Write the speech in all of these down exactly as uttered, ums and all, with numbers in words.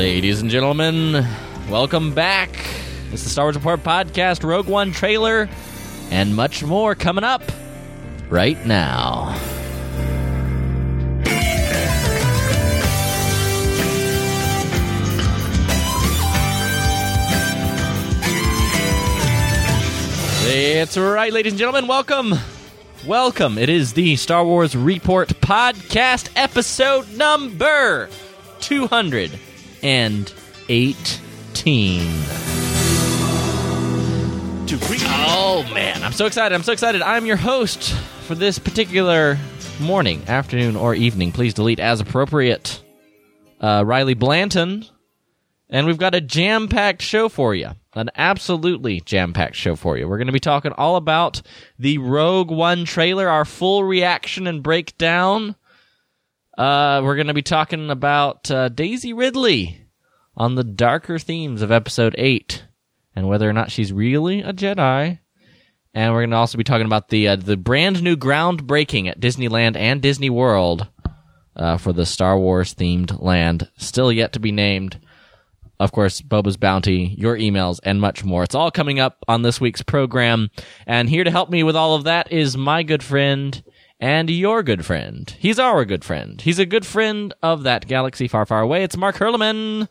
Ladies and gentlemen, welcome back. It's the Star Wars Report podcast, Rogue One trailer, and much more coming up right now. It's right, ladies and gentlemen, welcome. Welcome. It is the Star Wars Report podcast, episode number two hundred eighteen. Oh, man. I'm so excited. I'm so excited. I'm your host for this particular morning, afternoon, or evening. Please delete as appropriate. Uh, Riley Blanton. And we've got a jam-packed show for you. An absolutely jam-packed show for you. We're going to be talking all about the Rogue One trailer, our full reaction and breakdown. Uh, we're going to be talking about uh, Daisy Ridley on the darker themes of Episode eight and whether or not she's really a Jedi. And we're going to also be talking about the uh, the brand new groundbreaking at Disneyland and Disney World uh, for the Star Wars-themed land, still yet to be named. Of course, Boba's Bounty, your emails, and much more. It's all coming up on this week's program. And here to help me with all of that is my good friend and your good friend. He's our good friend. He's a good friend of that galaxy far, far away. It's Mark Hurleman.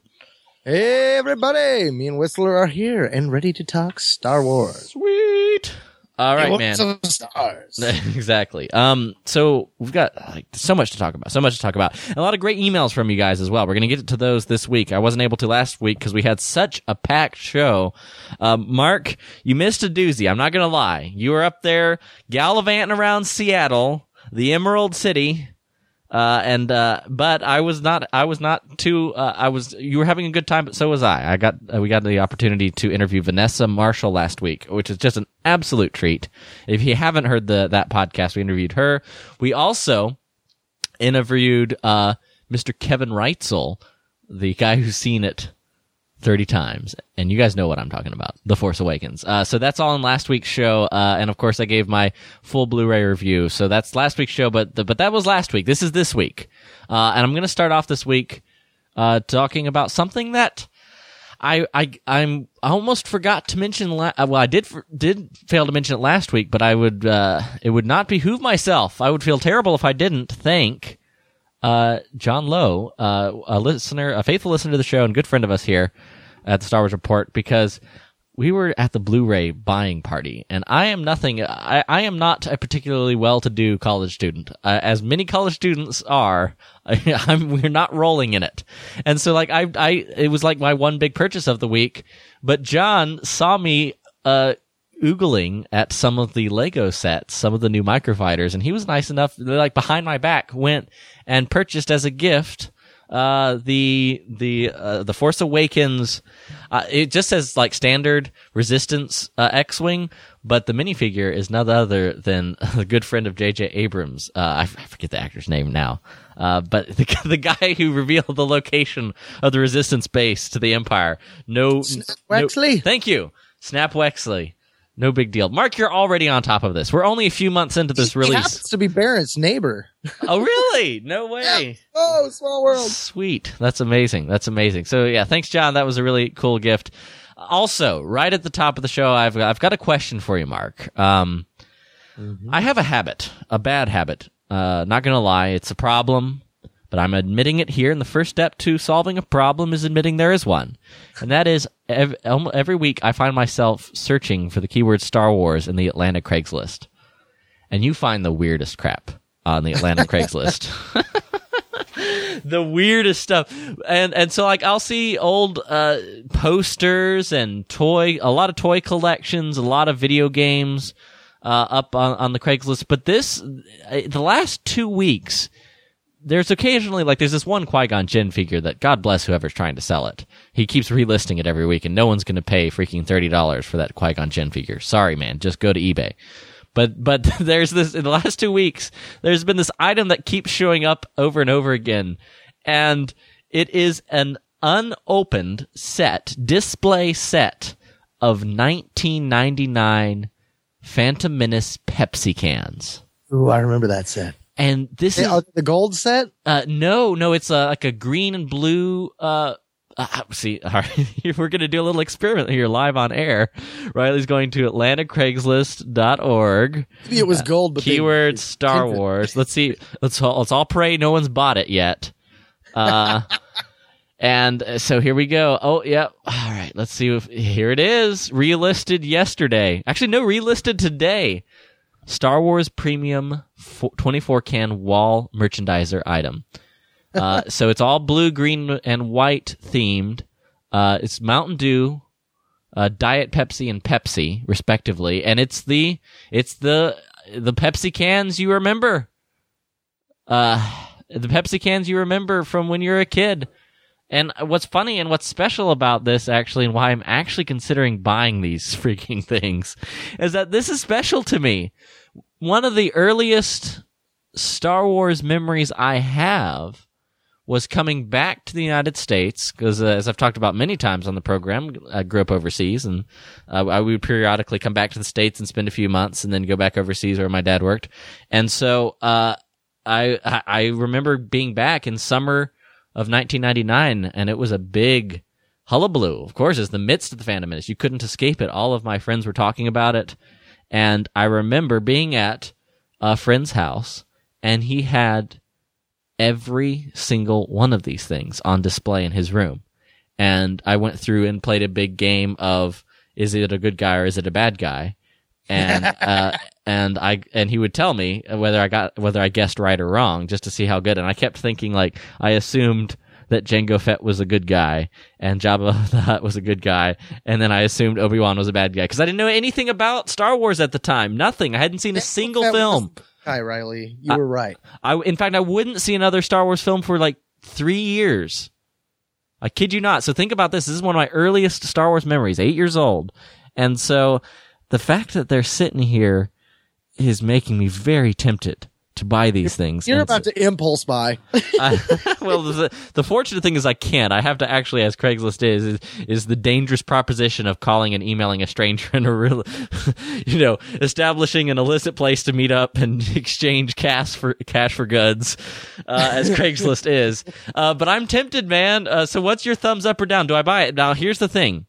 Hey, everybody. Me and Whistler are here and ready to talk Star Wars. Sweet. All right, man. Some stars. Exactly. Um, so we've got like so much to talk about, so much to talk about. And a lot of great emails from you guys as well. We're going to get to those this week. I wasn't able to last week because we had such a packed show. Um, Mark, you missed a doozy. I'm not going to lie. You were up there gallivanting around Seattle, the Emerald City. Uh, and, uh, but I was not, I was not too, uh, I was, you were having a good time, but so was I. I got, uh, we got the opportunity to interview Vanessa Marshall last week, which is just an absolute treat. If you haven't heard the, that podcast, we interviewed her. We also interviewed, uh, Mister Kevin Reitzel, the guy who's seen it thirty times. And you guys know what I'm talking about. The Force Awakens. Uh, so that's all in last week's show. Uh, and of course I gave my full Blu-ray review. So that's last week's show, but, the, but that was last week. This is this week. Uh, and I'm going to start off this week, uh, talking about something that I, I, I'm, I almost forgot to mention, la- well, I did, did fail to mention it last week, but I would, uh, it would not behoove myself. I would feel terrible if I didn't thank, uh, John Lowe, uh, a listener, a faithful listener to the show and good friend of us here at the Star Wars Report, because we were at the Blu-ray buying party, and I am nothing, I, I am not a particularly well-to-do college student. Uh, as many college students are, I, I'm, we're not rolling in it. And so, like, I, I, it was like my one big purchase of the week, but John saw me, uh, oogling at some of the Lego sets, some of the new microfighters, and he was nice enough, like, behind my back, went and purchased as a gift Uh, the, the, uh, the Force Awakens, uh, it just says like standard Resistance, uh, X-Wing, but the minifigure is none other than a good friend of J J Abrams. Uh, I, f- I forget the actor's name now. Uh, but the, the guy who revealed the location of the Resistance base to the Empire. No, Snap Wexley. No, thank you. Snap Wexley. No big deal. Mark, you're already on top of this. We're only a few months into this he release. He happens to be Barrett's neighbor. Oh, really? No way. Yeah. Oh, small world. Sweet. That's amazing. That's amazing. So, yeah, thanks, John. That was a really cool gift. Also, right at the top of the show, I've, I've got a question for you, Mark. Um, mm-hmm. I have a habit, a bad habit. Uh, not going to lie, it's a problem. But I'm admitting it here, and the first step to solving a problem is admitting there is one. And that is, every, every week I find myself searching for the keyword Star Wars in the Atlanta Craigslist. And you find the weirdest crap on the Atlanta Craigslist. The weirdest stuff. And and so, like, I'll see old uh, posters and toy, a lot of toy collections, a lot of video games uh, up on, on the Craigslist. But this, the last two weeks... There's occasionally, like, there's this one Qui-Gon Jinn figure that, God bless whoever's trying to sell it. He keeps relisting it every week, and no one's going to pay freaking thirty dollars for that Qui-Gon Jinn figure. Sorry, man. Just go to eBay. But, but there's this, in the last two weeks, there's been this item that keeps showing up over and over again. And it is an unopened set, display set of nineteen ninety-nine Phantom Menace Pepsi cans. Ooh, I remember that set. And this they, is are the gold set. Uh, no, no, it's uh, like a green and blue uh, Uh, see, all right, we're going to do a little experiment here live on air. Riley's going to atlanta craigslist dot org. Maybe it was gold, but uh, keyword they, Star Wars. Let's see. Let's all, let's all pray no one's bought it yet. Uh, and so here we go. Oh, yeah. All right. Let's see if here it is. Relisted yesterday. Actually, no, relisted today. Star Wars Premium twenty-four can wall merchandiser item. Uh, so it's all blue, green, and white themed. Uh, it's Mountain Dew, uh, Diet Pepsi, and Pepsi, respectively. And it's the, it's the, the Pepsi cans you remember. Uh, the Pepsi cans you remember from when you were a kid. And what's funny and what's special about this, actually, and why I'm actually considering buying these freaking things, is that this is special to me. One of the earliest Star Wars memories I have was coming back to the United States, because uh, as I've talked about many times on the program, I grew up overseas, and uh, I would periodically come back to the States and spend a few months and then go back overseas where my dad worked. And so uh, I I remember being back in summer of nineteen ninety-nine, and it was a big hullabaloo. Of course, it's the midst of the Phantom Menace. You couldn't escape it. All of my friends were talking about it, and I remember being at a friend's house, and he had every single one of these things on display in his room. And I went through and played a big game of, is it a good guy or is it a bad guy? And, uh, and I, and he would tell me whether I got, whether I guessed right or wrong, just to see how good. And I kept thinking, like, I assumed that Jango Fett was a good guy and Jabba the Hutt was a good guy. And then I assumed Obi-Wan was a bad guy. Cause I didn't know anything about Star Wars at the time. Nothing. I hadn't seen a single film. Hi, Riley. You were right. I, in fact, I wouldn't see another Star Wars film for like three years. I kid you not. So think about this. This is one of my earliest Star Wars memories, eight years old. And so the fact that they're sitting here is making me very tempted to buy these things. You're and about so, to impulse buy. I, well, the, the fortunate thing is I can't. I have to actually, as Craigslist is, is, is the dangerous proposition of calling and emailing a stranger and a real, you know, establishing an illicit place to meet up and exchange cash for cash for goods, uh, as Craigslist is. Uh, but I'm tempted, man. Uh, so what's your thumbs up or down? Do I buy it? Now, here's the thing.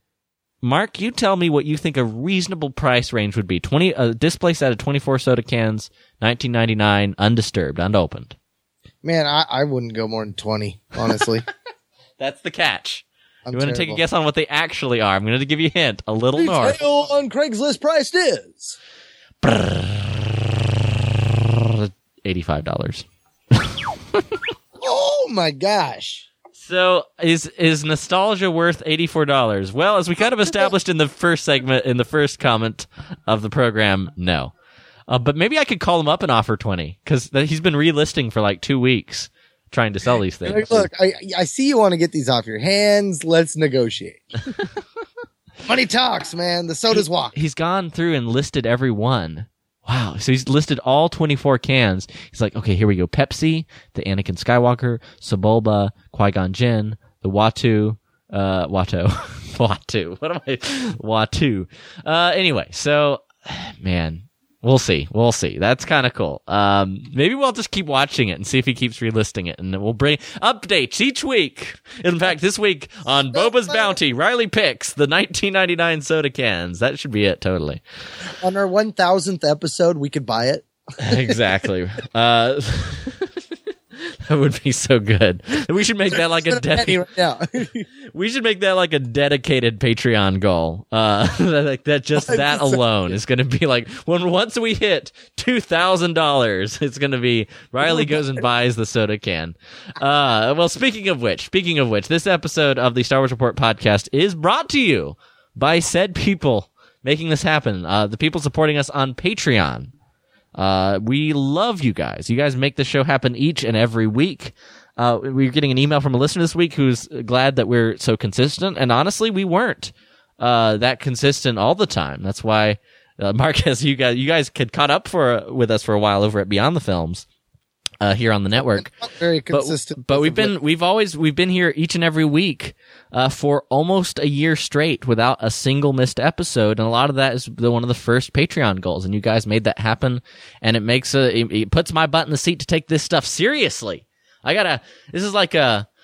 Mark, you tell me what you think a reasonable price range would be. Twenty a display set of twenty-four soda cans, nineteen ninety-nine, undisturbed, unopened. Man, I, I wouldn't go more than twenty, honestly. That's the catch. I'm you want to take a terrible. guess on what they actually are? I'm going to give you a hint. A little north. Retail on Craigslist priced is eighty-five dollars. oh my gosh. So is is nostalgia worth eighty-four dollars? Well, as we kind of established in the first segment, in the first comment of the program, no. Uh, but maybe I could call him up and offer twenty, because he's been relisting for like two weeks trying to sell these things. Look, I, I see you want to get these off your hands. Let's negotiate. Money talks, man. The sodas he, walk. He's gone through and listed every one. Wow. So he's listed all twenty-four cans. He's like, okay, here we go. Pepsi, the Anakin Skywalker, Sebulba, Qui-Gon Jinn, the Watu, uh, Watto. Watu. What am I? Watu. Uh, anyway, so, man, we'll see. We'll see. That's kind of cool. Um, maybe we'll just keep watching it and see if he keeps relisting it, and then we'll bring updates each week. In fact, this week on Boba's Bounty, Riley picks the nineteen ninety-nine soda cans. That should be it, totally. On our one thousandth episode, we could buy it. Exactly. Uh, that would be so good. We should make that like a Penny de- right now. we should make that like a dedicated Patreon goal. Uh, like that just that alone is going to be like when once we hit two thousand dollars, it's going to be Riley goes and buys the soda can. Uh, well, speaking of which, speaking of which, this episode of the Star Wars Report podcast is brought to you by said people making this happen. Uh, the people supporting us on Patreon. Uh, we love you guys. You guys make the show happen each and every week. Uh, we're getting an email from a listener this week who's glad that we're so consistent. And honestly, we weren't, uh, that consistent all the time. That's why, uh, Marquez, you guys, you guys had caught up for, with us for a while over at Beyond the Films, uh, here on the network. Not very consistent. But, but we've been, we've always, we've been here each and every week, uh, for almost a year straight without a single missed episode. And a lot of that is the, one of the first Patreon goals. And you guys made that happen. And it makes a, it, it puts my butt in the seat to take this stuff seriously. I gotta, this is like a,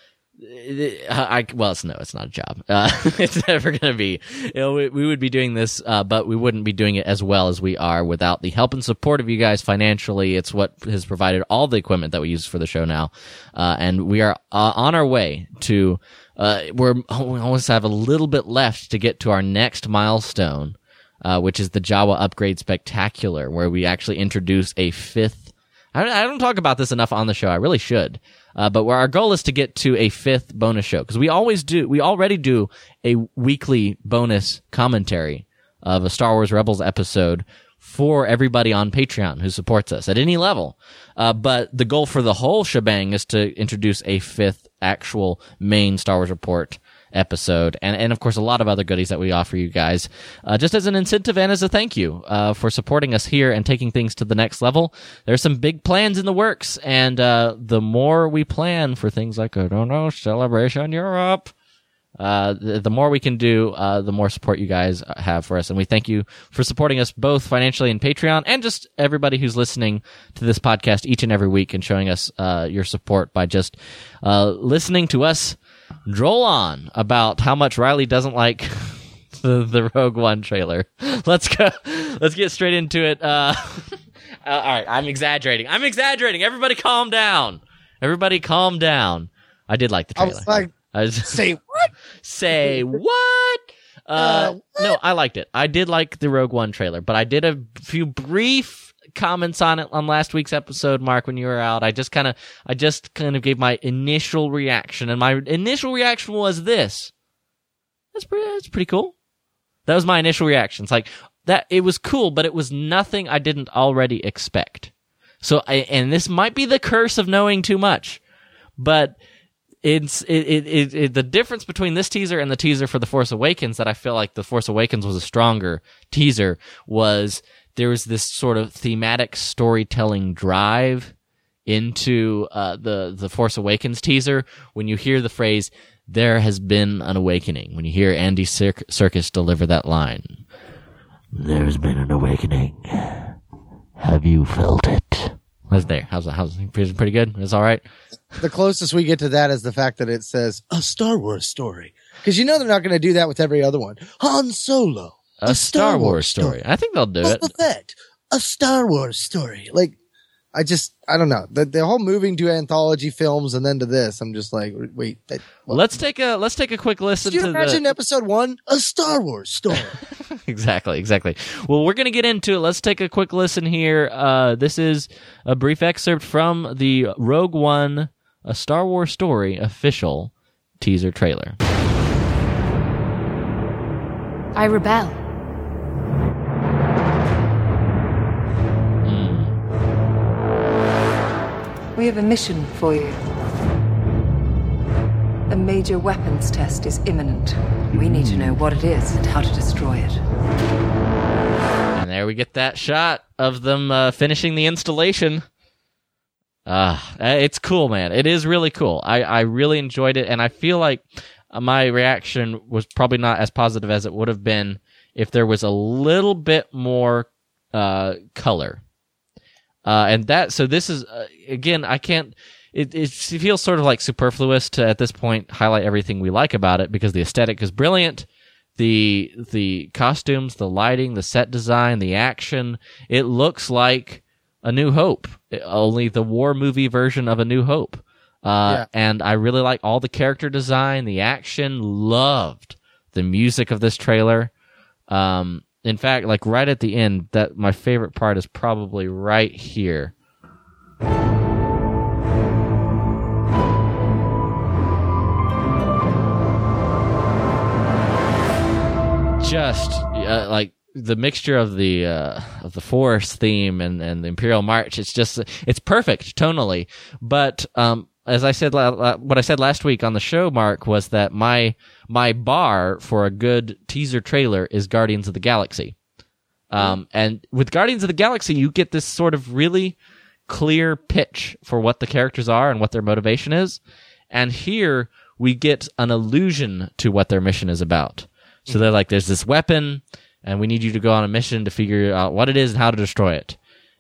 I, well, it's no, it's not a job. Uh, it's never going to be. You know, we, we would be doing this, uh, but we wouldn't be doing it as well as we are without the help and support of you guys financially. It's what has provided all the equipment that we use for the show now. Uh, and we are uh, on our way to, uh, we're, we almost have a little bit left to get to our next milestone, uh, which is the Jawa Upgrade Spectacular, where we actually introduce a fifth. I, I don't talk about this enough on the show. I really should. Uh, but where our goal is to get to a fifth bonus show, because we always do, we already do a weekly bonus commentary of a Star Wars Rebels episode for everybody on Patreon who supports us at any level. Uh, but the goal for the whole shebang is to introduce a fifth actual main Star Wars Report episode, and and of course a lot of other goodies that we offer you guys, uh, just as an incentive and as a thank you uh, for supporting us here and taking things to the next level. There's some big plans in the works, and uh, the more we plan for things like, I don't know, Celebration Europe, uh, the, the more we can do, uh, the more support you guys have for us, and we thank you for supporting us both financially and Patreon, and just everybody who's listening to this podcast each and every week and showing us uh, your support by just uh, listening to us droll on about how much Riley doesn't like the, the Rogue One trailer. Let's go. Let's get straight into it. Uh, uh, all right, I'm exaggerating. I'm exaggerating. Everybody calm down. Everybody calm down. I did like the trailer. I was like, I was, say what? Say what? Uh, Uh, what? No, I liked it. I did like the Rogue One trailer, but I did a few brief comments on it on last week's episode, Mark, when you were out. I just kind of, I just kind of gave my initial reaction, and my initial reaction was this: "That's pretty, that's pretty cool." That was my initial reaction. It's like that. It was cool, but it was nothing I didn't already expect. So, I, and this might be the curse of knowing too much, but it's it, it, it, it the difference between this teaser and the teaser for The Force Awakens, that I feel like The Force Awakens was a stronger teaser, was there was this sort of thematic storytelling drive into uh, the the Force Awakens teaser. When you hear the phrase, "There has been an awakening," when you hear Andy Serk- Serkis deliver that line, "There's been an awakening. Have you felt it?" That's there. How's that? How's it? Pretty good? It's all right? The closest we get to that is the fact that it says a Star Wars story. Because you know they're not going to do that with every other one. Han Solo. A, a Star, Star Wars, Wars story. story. I think they'll do Boba it. Fett, a Star Wars story. Like, I just, I don't know. The, the whole moving to anthology films and then to this, I'm just like, wait. That, well, let's take a let's take a quick listen. Did you to imagine the... episode one, a Star Wars story? exactly, exactly. Well, we're gonna get into it. Let's take a quick listen here. Uh, this is a brief excerpt from the Rogue One, a Star Wars story official teaser trailer. I rebel. We have a mission for you. A major weapons test is imminent. We need to know what it is and how to destroy it. And there we get that shot of them uh, finishing the installation. Ah, uh, it's cool, man. It is really cool. I, I really enjoyed it, and I feel like my reaction was probably not as positive as it would have been if there was a little bit more uh, color. Uh, and that, so this is, uh, again, I can't, it, it feels sort of like superfluous to, at this point, highlight everything we like about it, because the aesthetic is brilliant. The, the costumes, the lighting, the set design, the action, it looks like A New Hope, only the war movie version of A New Hope. Uh, yeah. And I really like all the character design, the action, loved the music of this trailer. Um, In fact, like right at the end, that my favorite part is probably right here. Just uh, like the mixture of the uh, of the Force theme and, and the Imperial March, it's just it's perfect tonally. But um, as I said, what I said last week on the show, Mark, was that my my bar for a good teaser trailer is Guardians of the Galaxy. Um, and with Guardians of the Galaxy, you get this sort of really clear pitch for what the characters are and what their motivation is. And here we get an allusion to what their mission is about. So they're like, there's this weapon, and we need you to go on a mission to figure out what it is and how to destroy it.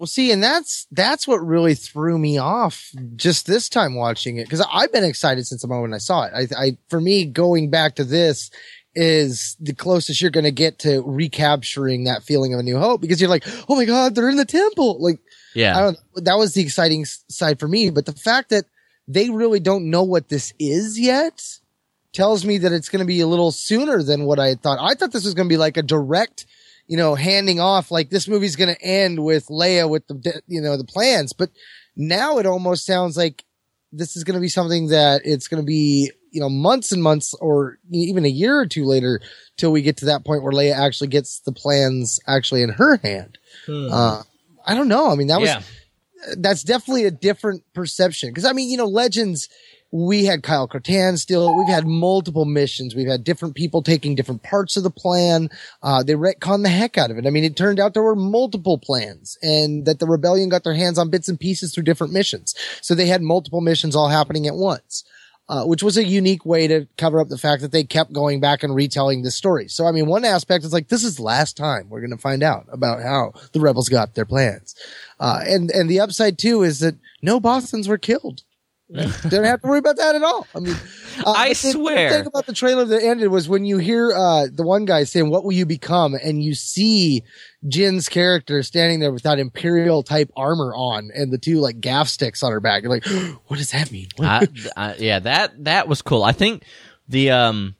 Well, see, and that's that's what really threw me off just this time watching it, because I've been excited since the moment I saw it. I, I for me, going back to this is the closest you're going to get to recapturing that feeling of A New Hope, because you're like, oh my God, they're in the temple. Like, Yeah. I don't, that was the exciting s- side for me. But the fact that they really don't know what this is yet tells me that it's going to be a little sooner than what I had thought. I thought this was going to be like a direct, you know, handing off, like this movie's going to end with Leia with the, you know, the plans. But now it almost sounds like this is going to be something that it's going to be, you know, months and months or even a year or two later till we get to that point where Leia actually gets the plans actually in her hand. Hmm. Uh, I don't know. I mean, that was, Yeah. that's definitely a different perception. Cause I mean, you know, Legends, we had Kyle Katarn still. We've had multiple missions. We've had different people taking different parts of the plan. Uh, they retconned the heck out of it. I mean, it turned out there were multiple plans and that the rebellion got their hands on bits and pieces through different missions. So they had multiple missions all happening at once. Uh, which was a unique way to cover up the fact that they kept going back and retelling this story. So, I mean, one aspect is like, this is the last time we're going to find out about how the rebels got their plans. Uh, and, and the upside too is that no Bothans were killed. Didn't have to worry about that at all. I mean, uh, I the thing- swear. The thing about the trailer that ended was when you hear, uh, the one guy saying, what will you become? And you see Jin's character standing there with that Imperial type armor on and the two like gaff sticks on her back. You're like, what does that mean? I, I, yeah, that that was cool. I think the um,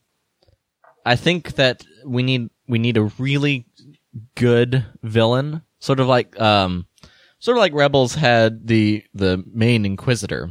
I think that we need we need a really good villain, sort of like um, sort of like Rebels had the the main Inquisitor.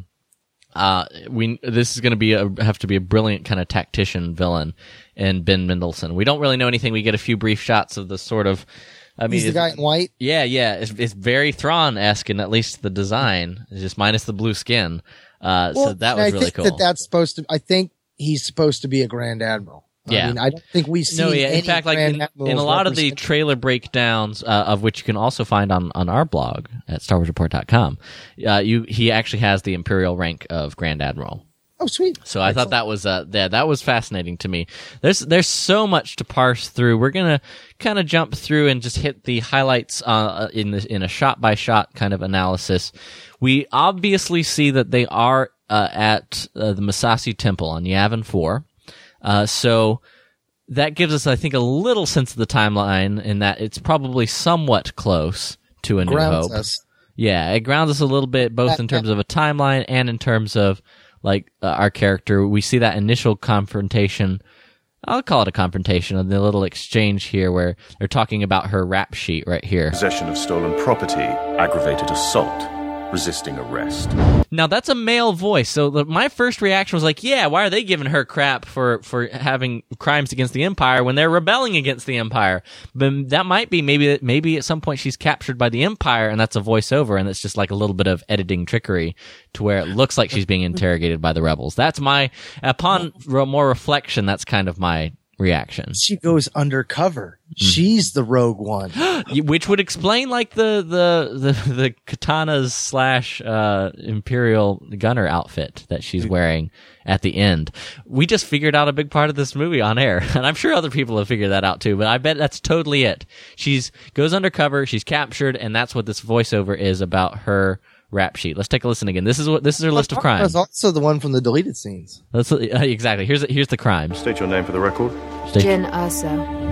Uh, we this is going to be a, have to be a brilliant kind of tactician villain in Ben Mendelsohn. We don't really know anything. We get a few brief shots of the sort of. I mean, He's the guy in white. Yeah, yeah. It's, it's very Thrawn-esque in at least the design, it's just minus the blue skin. Uh, Well, so that and was I really think cool. that that's supposed to. I think he's supposed to be a Grand Admiral. Yeah. I mean, I don't think we've seen. No, yeah. In any fact, like Grand in, Admirals in a lot of the represented. trailer breakdowns, uh, of which you can also find on, on our blog at star wars report dot com, uh, you he actually has the Imperial rank of Grand Admiral. Oh, sweet. So I thought that was uh yeah, that was fascinating to me. There's there's so much to parse through. We're gonna kind of jump through and just hit the highlights uh in the, in a shot by shot kind of analysis. We obviously see that they are uh, at uh, the Massassi Temple on Yavin four. Uh, so that gives us, I think, a little sense of the timeline in that it's probably somewhat close to A New Grounds Hope. us. Yeah, it grounds us a little bit, both in terms of a timeline and in terms of like uh, our character. We see that initial confrontation. I'll call it a confrontation, and the little exchange here where they're talking about her rap sheet right here. Possession of stolen property, aggravated assault, resisting arrest. Now that's a male voice, so the, my first reaction was like, yeah, why are they giving her crap for, for having crimes against the Empire when they're rebelling against the Empire? But that might be maybe maybe at some point she's captured by the Empire and that's a voiceover and it's just like a little bit of editing trickery to where it looks like she's being interrogated by the rebels. That's my, upon re- more reflection, that's kind of my reaction. She goes undercover. She's the rogue one. Which would explain like the the the, the katanas slash uh, Imperial gunner outfit that she's wearing at the end. We just figured out a big part of this movie on air, and I'm sure other people have figured that out too. But I bet that's totally it. She's goes undercover, she's captured, and that's what this voiceover is about her rap sheet. Let's take a listen again. This is what this is her list of crimes. That's also the one from the deleted scenes. Let's, uh, exactly. Here's here's the crimes. State your name for the record. State- Jin Erso.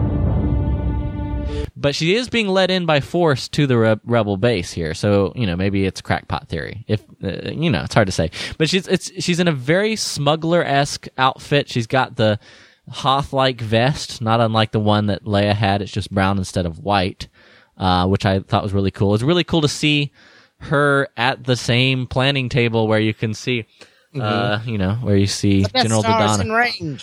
But she is being led in by force to the re- rebel base here, so you know maybe it's crackpot theory. If uh, you know, it's hard to say. But she's it's she's in a very smuggler-esque outfit. She's got the Hoth-like vest, not unlike the one that Leia had. It's just brown instead of white, uh, which I thought was really cool. It's really cool to see her at the same planning table where you can see, mm-hmm. uh, you know, where you see General Dodonna. In range.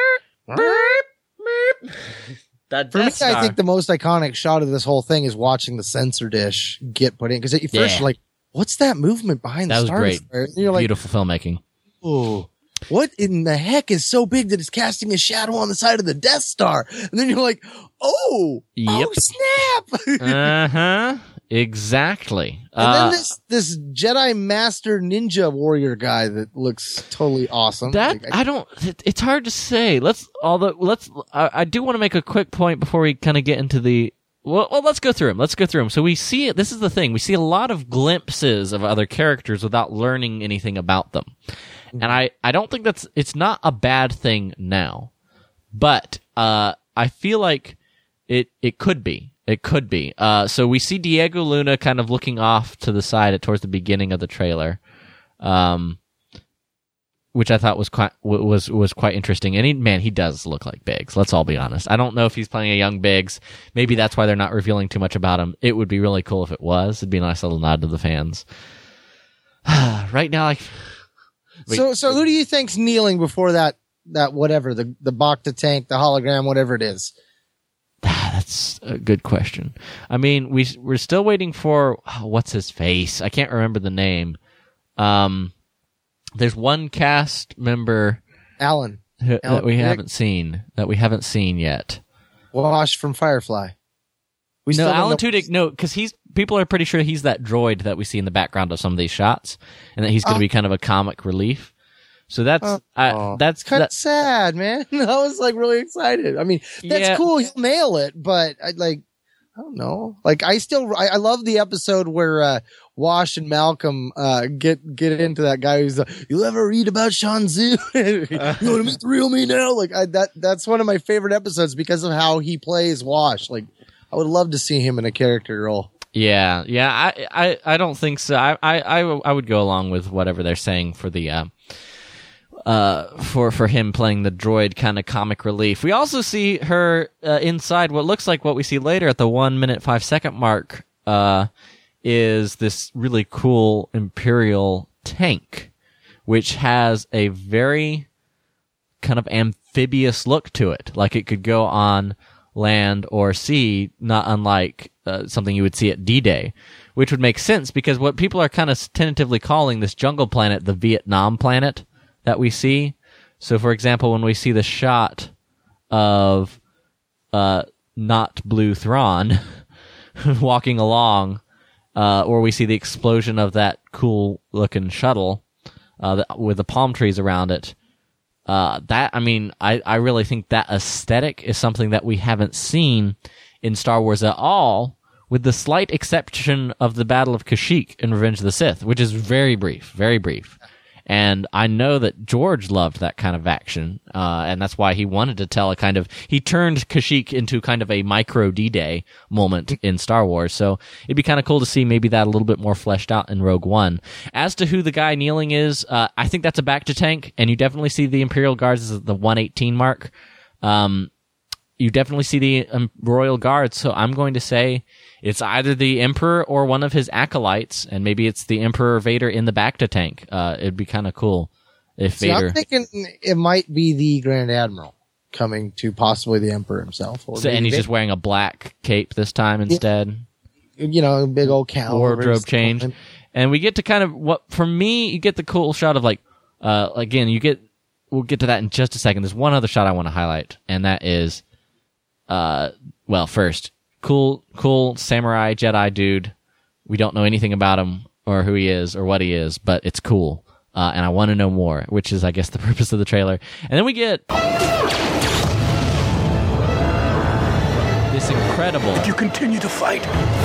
That For me, Death Star. I think the most iconic shot of this whole thing is watching the sensor dish get put in. Because at first, Yeah. you're like, what's that movement behind That the was Star great. Destroyer? And you're like, Beautiful filmmaking. oh, what in the heck is so big that it's casting a shadow on the side of the Death Star? And then you're like, oh, Yep. oh snap. Uh huh. Exactly. And Uh, then this this Jedi Master Ninja Warrior guy that looks totally awesome. That Like, I- I don't. It, it's hard to say. Let's. Although let's. I, I do want to make a quick point before we kind of get into the well, well, let's go through them. Let's go through them. So we see, this is the thing, we see a lot of glimpses of other characters without learning anything about them. Mm-hmm. And I, I don't think that's, it's not a bad thing now. But, uh, I feel like it, it could be. It could be. Uh, so we see Diego Luna kind of looking off to the side at, towards the beginning of the trailer. Um, which I thought was quite was was quite interesting. And he, man, he does look like Biggs. Let's all be honest. I don't know if he's playing a young Biggs. Maybe that's why they're not revealing too much about him. It would be really cool if it was. It'd be a nice little nod to the fans. Right now, like, wait, so so who do you think's kneeling before that that whatever the the Bacta tank, the hologram, whatever it is? That's a good question. I mean, we we're still waiting for oh, what's his face. I can't remember the name. Um. There's one cast member, Alan, who, Alan that we Tudyk? haven't seen that we haven't seen yet. Wash from Firefly. We No, still don't Alan know- Tudyk. No, because he's people are pretty sure he's that droid that we see in the background of some of these shots, and that he's going to Oh. be kind of a comic relief. So that's Oh. I, that's Kind of that, sad, man. I was like really excited. I mean, that's Yeah. cool. He'll nail it, but I like, I don't know. Like, I still, I, I love the episode where uh, Wash and Malcolm uh, get get into that guy who's like, "You ever read about Shanzu? You want to meet the real me now?" Like, I, that that's one of my favorite episodes because of how he plays Wash. Like, I would love to see him in a character role. yeah, yeah. I, I, I don't think so. I, I, I, I would go along with whatever they're saying for the. Uh, Uh, for, for him playing the droid kind of comic relief. We also see her, uh, inside what looks like what we see later at the one minute, five second mark, uh, is this really cool Imperial tank, which has a very kind of amphibious look to it. Like it could go on land or sea, not unlike, uh, something you would see at D-Day, which would make sense because what people are kind of tentatively calling this jungle planet the Vietnam planet that we see. So, for example, when we see the shot of uh, not Blue Thrawn walking along, uh, or we see the explosion of that cool-looking shuttle uh, that, with the palm trees around it, uh, that, I mean, I, I really think that aesthetic is something that we haven't seen in Star Wars at all, with the slight exception of the Battle of Kashyyyk in Revenge of the Sith, which is very brief, very brief. And I know that George loved that kind of action, uh, and that's why he wanted to tell a kind of, he turned Kashyyyk into kind of a micro D-Day moment in Star Wars, so it'd be kind of cool to see maybe that a little bit more fleshed out in Rogue One. As to who the guy kneeling is, uh, I think that's a Bacta tank, and you definitely see the Imperial Guards at the one eighteen mark. Um, you definitely see the um, Royal Guards, so I'm going to say it's either the Emperor or one of his acolytes, and maybe it's the Emperor Vader in the Bacta tank. Uh, it'd be kind of cool if See, Vader... I'm thinking it might be the Grand Admiral coming to possibly the Emperor himself. Or So, and he's maybe just wearing a black cape this time instead. you know, a big old cowl. Wardrobe change. And we get to kind of, what for me, you get the cool shot of like, uh, again, you get, we'll get to that in just a second. There's one other shot I want to highlight, and that is, uh, well, first, cool, cool samurai Jedi dude. We don't know anything about him or who he is or what he is, but it's cool. Uh, and I want to know more, which is, I guess, the purpose of the trailer. And then we get this incredible... If you continue to fight,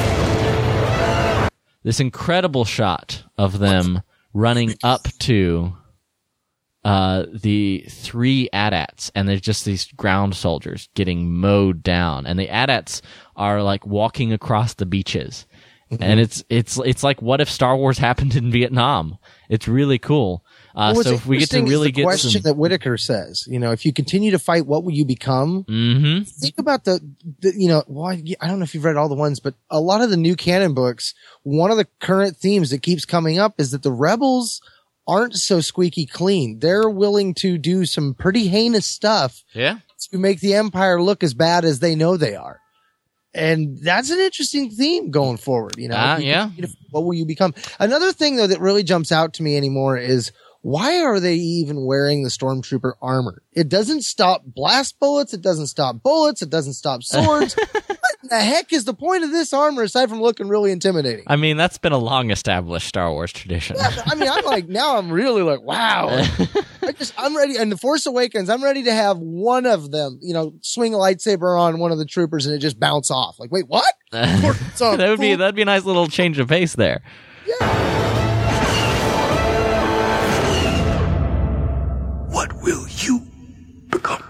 this incredible shot of them running up to uh, the three A T A Ts, and there's just these ground soldiers getting mowed down, and the A T A Ts are like walking across the beaches, mm-hmm. and it's it's it's like what if Star Wars happened in Vietnam? It's really cool. Uh, Well, so if we get to really the get question some, that Whitaker says, you know, if you continue to fight, what will you become? mm-hmm. Think about the, the you know, well, I don't know if you've read all the ones, but a lot of the new canon books, one of the current themes that keeps coming up is that the rebels aren't so squeaky clean. They're willing to do some pretty heinous stuff yeah. to make the Empire look as bad as they know they are. And that's an interesting theme going forward. You know, Uh, If you yeah. continue to- what will you become? Another thing though that really jumps out to me anymore is, why are they even wearing the Stormtrooper armor? It doesn't stop blast bullets. It doesn't stop bullets. It doesn't stop swords. What in the heck is the point of this armor aside from looking really intimidating? I mean, that's been a long established Star Wars tradition. Yeah, I mean, I'm like, now I'm really like, wow. I, just, I'm ready. And The Force Awakens, I'm ready to have one of them, you know, swing a lightsaber on one of the troopers and it just bounce off. Like, wait, what? that would be that'd be a nice little change of pace there. Yeah. What will you become?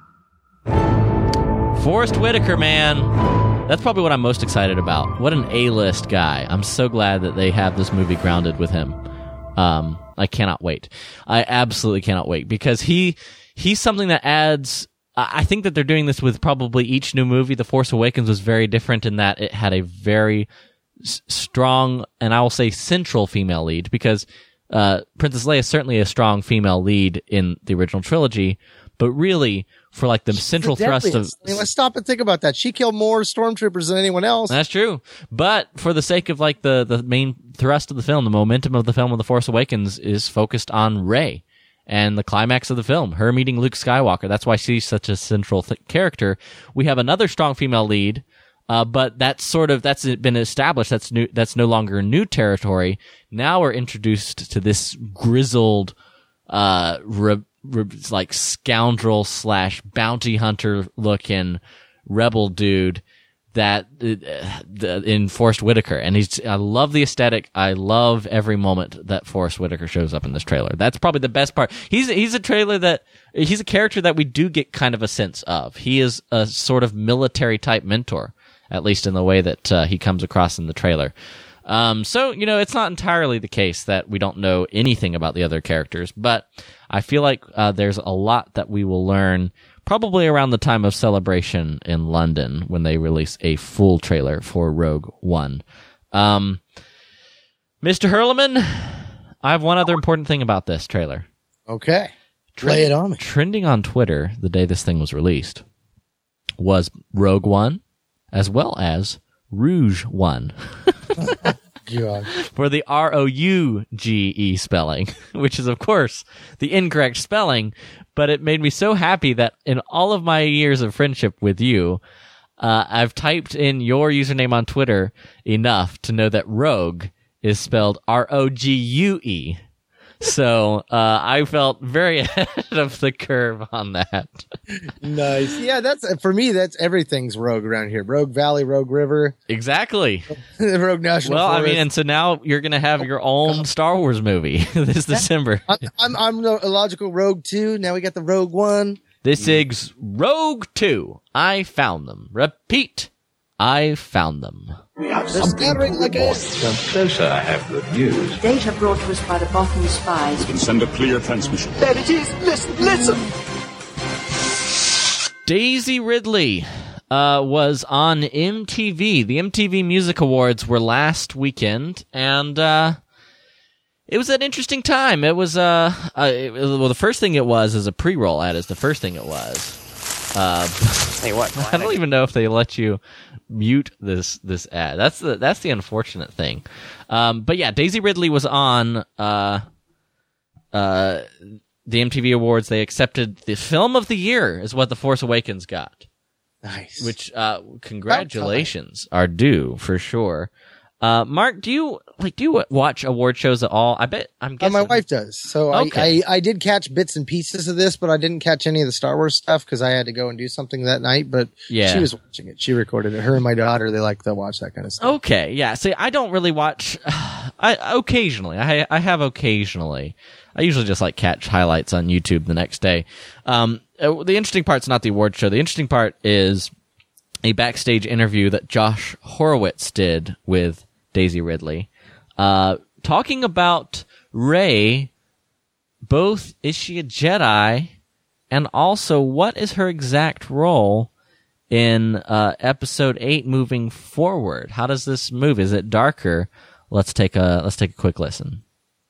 Forrest Whitaker, man. That's probably what I'm most excited about. What an A-list guy. I'm so glad that they have this movie grounded with him. Um, I cannot wait. I absolutely cannot wait because he he's something that adds. I think that they're doing this with probably each new movie. The Force Awakens was very different in that it had a very s- strong, and I will say central female lead because uh, Princess Leia is certainly a strong female lead in the original trilogy, but really for like the central the thrust of. I mean, let's stop and think about that. She killed more stormtroopers than anyone else. That's true. But for the sake of like the, the main thrust of the film, the momentum of the film of The Force Awakens is focused on Rey and the climax of the film, her meeting Luke Skywalker. That's why she's such a central th- character. We have another strong female lead, uh, but that's sort of, that's been established. That's new, that's no longer new territory. Now we're introduced to this grizzled, uh, re- like scoundrel slash bounty hunter looking rebel dude that uh, in Forrest Whitaker, and he's I love the aesthetic. I love every moment that Forrest Whitaker shows up in this trailer. That's probably the best part. He's he's a trailer that he's a character that we do get kind of a sense of. He is a sort of military type mentor, at least in the way that uh, he comes across in the trailer. Um, so, you know, it's not entirely the case that we don't know anything about the other characters, but I feel like uh, there's a lot that we will learn probably around the time of Celebration in London when they release a full trailer for Rogue One. Um, Mister Hurleman, I have one other important thing about this trailer. Okay. Trend- Lay it on me. Trending on Twitter the day this thing was released was Rogue One as well as Rouge One. God. For the R O U G E spelling, which is, of course, the incorrect spelling, but it made me so happy that in all of my years of friendship with you, uh, I've typed in your username on Twitter enough to know that Rogue is spelled R O G U E. So uh, I felt very ahead of the curve on that. Nice. Yeah, that's for me. That's everything's Rogue around here. Rogue Valley, Rogue River, Exactly. Rogue National Well, Forest. I mean, and so now you're going to have your own Star Wars movie this December. I'm, I'm I'm the illogical Rogue Two. Now we got the Rogue One. This is Rogue two. I found them. Repeat. I found them. We have They're something scattering to like report. a- Come closer, I have good news. Data brought to us by the Bothan spies. Can send a clear transmission. There it is! Listen, listen! Daisy Ridley uh, was on M T V. The M T V Music Awards were last weekend, and uh, it was an interesting time. It was, uh, uh, it, well, the first thing it was is a pre-roll ad is the first thing it was. Uh, Hey, what? I don't even know if they let you mute this this ad. That's the that's the unfortunate thing. Um, but yeah, Daisy Ridley was on uh, uh, the M T V Awards. They accepted the Film of the Year is what The Force Awakens got, Nice. which uh, congratulations are due for sure. Uh, Mark, do you like do you watch award shows at all? I bet I'm Uh, guessing my wife does. So Okay. I, I I did catch bits and pieces of this, but I didn't catch any of the Star Wars stuff because I had to go and do something that night. But Yeah. she was watching it. She recorded it. Her and my daughter, they like to watch that kind of stuff. Okay, yeah. See, I don't really watch. I occasionally, I I have occasionally. I usually just like catch highlights on YouTube the next day. Um, uh, the interesting part's not the award show. The interesting part is a backstage interview that Josh Horowitz did with Daisy Ridley, uh, talking about Rey. Both is she a Jedi, and also what is her exact role in uh, episode eight moving forward? How does this move? Is it darker? Let's take a let's take a quick listen.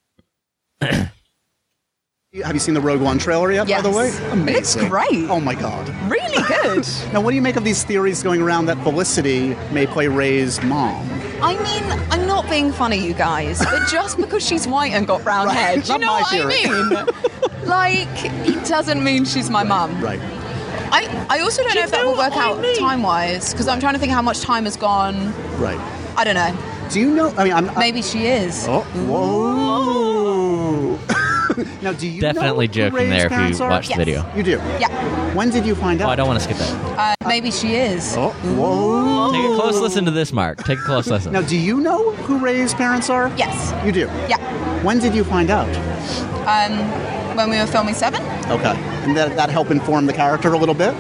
Have you seen the Rogue One trailer yet, Yes. by the way? Amazing. It's great. Oh, my God. Really good! Now, what do you make of these theories going around that Felicity may play Rey's mom? I mean, I'm not being funny, you guys, but just because she's white and got brown Right, hair, do you not know my what theory. I mean? Like, it doesn't mean she's my mum. Right. I, I also don't know if that will work out time-wise, because I'm trying to think how much time has gone. Right. I don't know. Do you know? I mean, I'm. Maybe she is. Oh, whoa. Now, do you Definitely know joking who Rey's there if parents you are? watch the Yes. video. You do? Yeah. When did you find Oh, out? I don't want to skip that. Uh, maybe she is. Oh, whoa. Take a close listen to this, Mark. Take a close listen. Now, do you know who Rey's parents are? Yes. You do? Yeah. When did you find out? Um, when we were filming Seven. Okay. And that, that helped inform the character a little bit?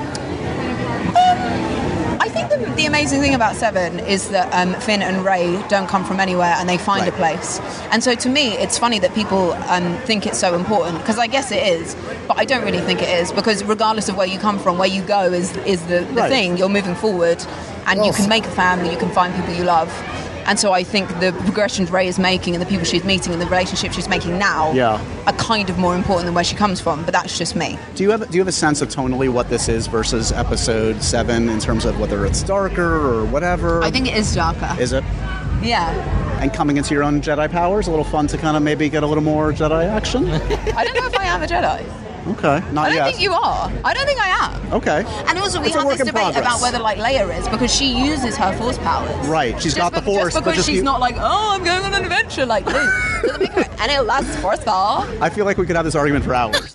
I think the, the amazing thing about Seven is that um, Finn and Rey don't come from anywhere and they find Right. a place. And so to me, it's funny that people um, think it's so important, because I guess it is, but I don't really think it is, because regardless of where you come from, where you go is, is the, the Right. thing. You're moving forward and you Well, can make a family, you can find people you love. And so I think the progressions Rey is making and the people she's meeting and the relationships she's making now Yeah. are kind of more important than where she comes from, but that's just me. Do you have do you have a sense of tonally what this is versus episode seven in terms of whether it's darker or whatever? I think it is darker. Is it? Yeah. And coming into your own Jedi powers, a little fun to kind of maybe get a little more Jedi action? I don't know if I am a Jedi. Okay, not I don't yet. think you are. I don't think I am. Okay. And also, we It's a had work this in debate progress. about whether, like, Leia is, because she uses her Force powers. Right, she's Just got the be- Force, Just but because just she's you- not like, oh, I'm going on an adventure like Luke. Doesn't make her any less forceful. I feel like we could have this argument for hours.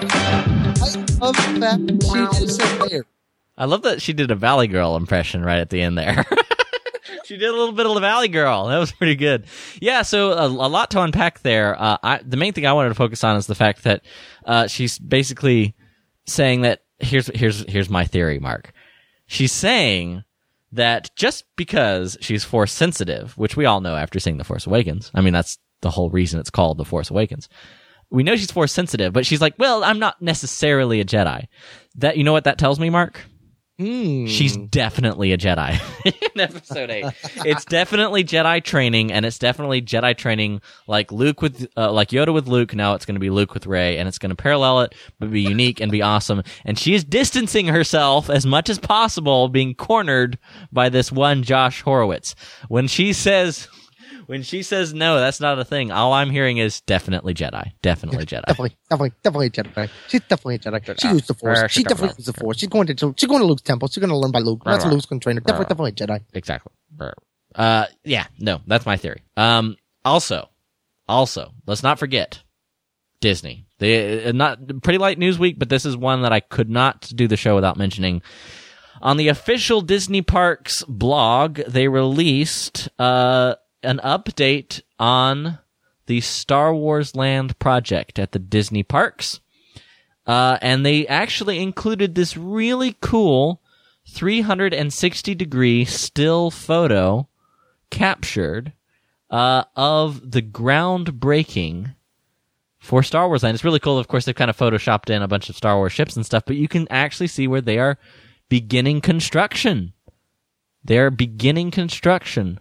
I love the fact that she just said there. I love that she did a Valley Girl impression right at the end there. She did a little bit of the Valley Girl. That was pretty good. Yeah, so a, a lot to unpack there. Uh, I, the main thing I wanted to focus on is the fact that uh, she's basically saying that here's here's here's my theory, Mark. She's saying that just because she's Force sensitive, which we all know after seeing The Force Awakens, I mean that's the whole reason it's called The Force Awakens. We know she's Force sensitive, but she's like, well, I'm not necessarily a Jedi. That you know what that tells me, Mark? Hmm. She's definitely a Jedi in episode eight. It's definitely Jedi training, and it's definitely Jedi training like Luke with, uh, like Yoda with Luke. Now it's going to be Luke with Rey, and it's going to parallel it, but be unique and be awesome. And she is distancing herself as much as possible, being cornered by this one Josh Horowitz. When she says, when she says no, that's not a thing. All I'm hearing is definitely Jedi, definitely Jedi. Definitely, definitely, definitely a Jedi. She's definitely a Jedi. She used the Force. She definitely used the Force. She's going to she's going to Luke's temple. She's going to learn by Luke. That's Luke's going to train her. Definitely, definitely a Jedi. Exactly. Uh, yeah, no, that's my theory. Um, also, also, let's not forget Disney. They uh, not pretty light news week, but this is one that I could not do the show without mentioning. On the official Disney Parks blog, they released uh an update on the Star Wars Land project at the Disney Parks. Uh, and they actually included this really cool three hundred sixty degree still photo captured uh, of the groundbreaking for Star Wars Land. It's really cool. Of course, they've kind of photoshopped in a bunch of Star Wars ships and stuff, but you can actually see where they are beginning construction. They're beginning construction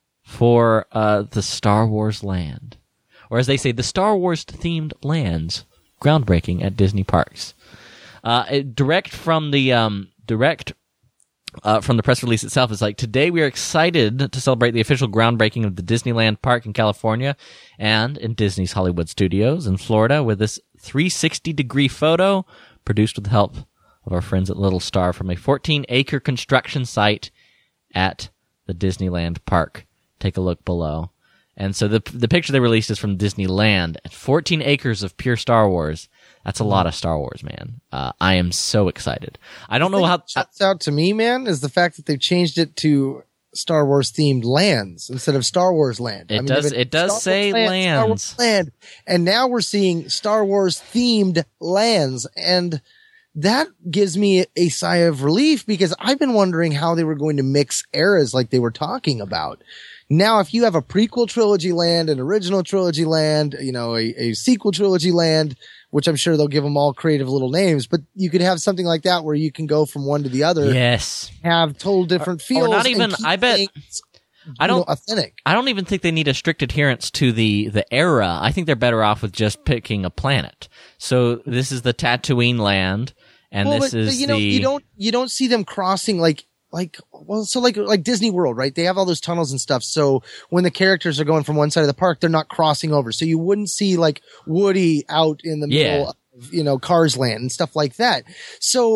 for uh, the Star Wars Land. Or as they say, the Star Wars-themed lands. Groundbreaking at Disney Parks. Uh, it, direct from the um, direct uh, from the press release itself is like, today we are excited to celebrate the official groundbreaking of the Disneyland Park in California and in Disney's Hollywood Studios in Florida with this three sixty degree photo produced with the help of our friends at Little Star from a fourteen acre construction site at the Disneyland Park. Take a look below. And so the the picture they released is from Disneyland. fourteen acres of pure Star Wars. That's a lot of Star Wars, man. Uh, I am so excited. I don't know how... What jumps out to me, man, is the fact that they've changed it to Star Wars themed lands instead of Star Wars Land. It I mean, does- they've been it does Star say Wars land, Star Wars lands. land, and now we're seeing Star Wars themed lands, and that gives me a sigh of relief because I've been wondering how they were going to mix eras like they were talking about. Now, if you have a prequel trilogy land, an original trilogy land, you know, a, a sequel trilogy land, which I'm sure they'll give them all creative little names, but you could have something like that where you can go from one to the other. Yes. Have total different feels. Or not and even, keep I bet... things, I you know, don't authentic. I don't even think they need a strict adherence to the, the era. I think they're better off with just picking a planet. So this is the Tatooine land, and Well, this but, is but, you know, the... you don't, you don't see them crossing like, like, well, so like, like Disney World, right? They have all those tunnels and stuff. So when the characters are going from one side of the park, they're not crossing over. So you wouldn't see like Woody out in the Yeah. middle of, you know, Cars Land and stuff like that. So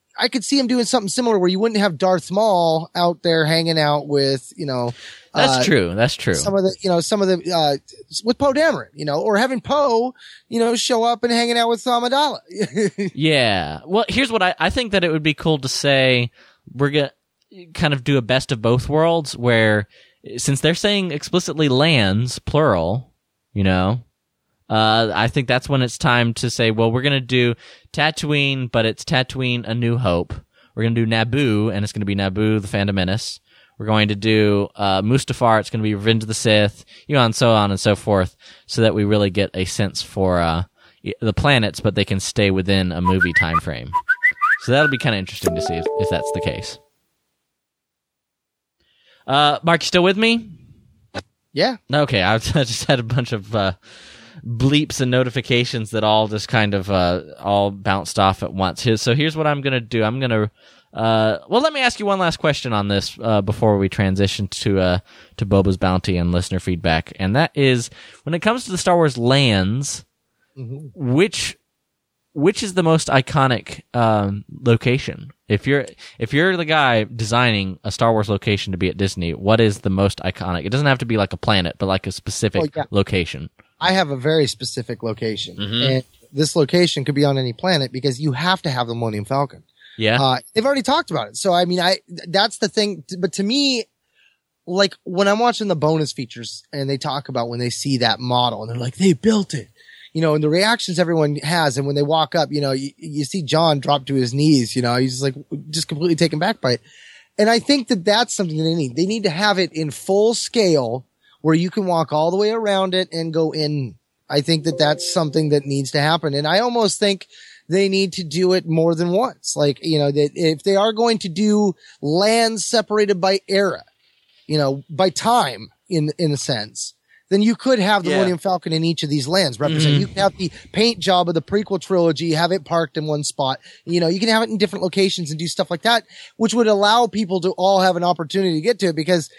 I could see him doing something similar where you wouldn't have Darth Maul out there hanging out with, you know, That's uh, true. That's true. Some of the, you know, some of the, uh, with Poe Dameron, you know, or having Poe, you know, show up and hanging out with Amidala. Yeah. Well, here's what I, I think that it would be cool to say. We're going to kind of do a best of both worlds where, since they're saying explicitly lands, plural, you know, uh, I think that's when it's time to say, well, we're going to do Tatooine, but it's Tatooine A New Hope. We're going to do Naboo, and it's going to be Naboo the Phantom Menace. We're going to do uh, Mustafar, it's going to be Revenge of the Sith, you know, and so on and so forth, so that we really get a sense for uh, the planets, but they can stay within a movie time frame. So that'll be kind of interesting to see if, if that's the case. Uh, Mark, you still with me? Yeah. Okay, I just had a bunch of uh, bleeps and notifications that all just kind of uh, all bounced off at once. So here's what I'm going to do. I'm going to Uh, well, let me ask you one last question on this uh, before we transition to uh, to Boba's Bounty and listener feedback, and that is, when it comes to the Star Wars lands, mm-hmm. which which is the most iconic um, location? If you're if you're the guy designing a Star Wars location to be at Disney, what is the most iconic? It doesn't have to be like a planet, but like a specific oh, yeah. location. I have a very specific location, mm-hmm. and this location could be on any planet because you have to have the Millennium Falcon. Yeah. Uh, they've already talked about it. So, I mean, I, that's the thing. But to me, like when I'm watching the bonus features and they talk about when they see that model and they're like, they built it, you know, and the reactions everyone has. And when they walk up, you know, you, you see John drop to his knees, you know, he's just like, just completely taken back by it. And I think that that's something that they need. They need to have it in full scale where you can walk all the way around it and go in. I think that that's something that needs to happen. And I almost think they need to do it more than once. Like, you know, that if they are going to do lands separated by era, you know, by time in, in a sense, then you could have the yeah. Millennium Falcon in each of these lands represent. Mm-hmm. You can have the paint job of the prequel trilogy, have it parked in one spot. You know, you can have it in different locations and do stuff like that, which would allow people to all have an opportunity to get to it, because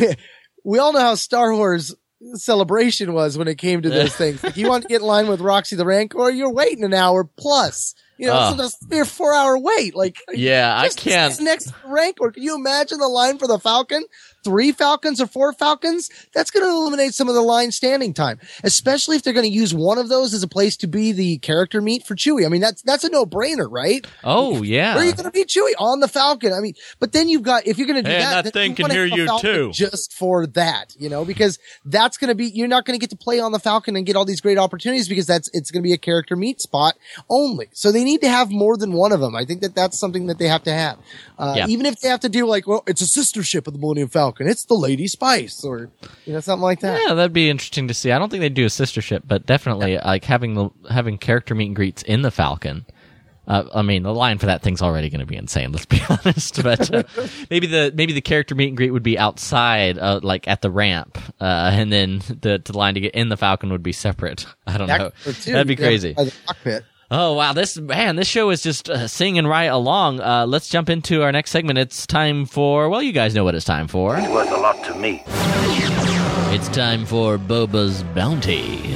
we all know how Star Wars Celebration was when it came to those things. Like, you want to get in line with Roxy the Rancor, you're waiting an hour plus. You know, oh. so that's a four hour wait. Like, yeah, I can't. Next Rancor. Can you imagine the line for the Falcon? Three Falcons or four Falcons? That's going to eliminate some of the line standing time, especially if they're going to use one of those as a place to be the character meet for Chewie. I mean, that's, that's a no brainer, right? Oh, yeah. Where are you going to be Chewie? On the Falcon. I mean, but then you've got, if you're going to do hey, that, that thing can hear you too. Just for that, you know, because that's going to be, you're not going to get to play on the Falcon and get all these great opportunities because that's, it's going to be a character meet spot only. So they need to have more than one of them. I think that that's something that they have to have. Uh, yeah. Even if they have to do like, well, it's a sister ship of the Millennium Falcon. It's the Lady Spice, or, you know, something like that. Yeah, that'd be interesting to see. I don't think they'd do a sister ship, but definitely yeah. like having the, having character meet and greets in the Falcon. Uh, I mean, the line for that thing's already going to be insane. Let's be honest. But uh, maybe the maybe the character meet and greet would be outside, uh, like at the ramp, uh, and then the, the line to get in the Falcon would be separate. I don't know. That'd be crazy. By the cockpit. Oh, wow. This, man, this show is just uh, singing right along. Uh, let's jump into our next segment. It's time for, well, you guys know what it's time for. It's worth a lot to me. It's time for Boba's Bounty.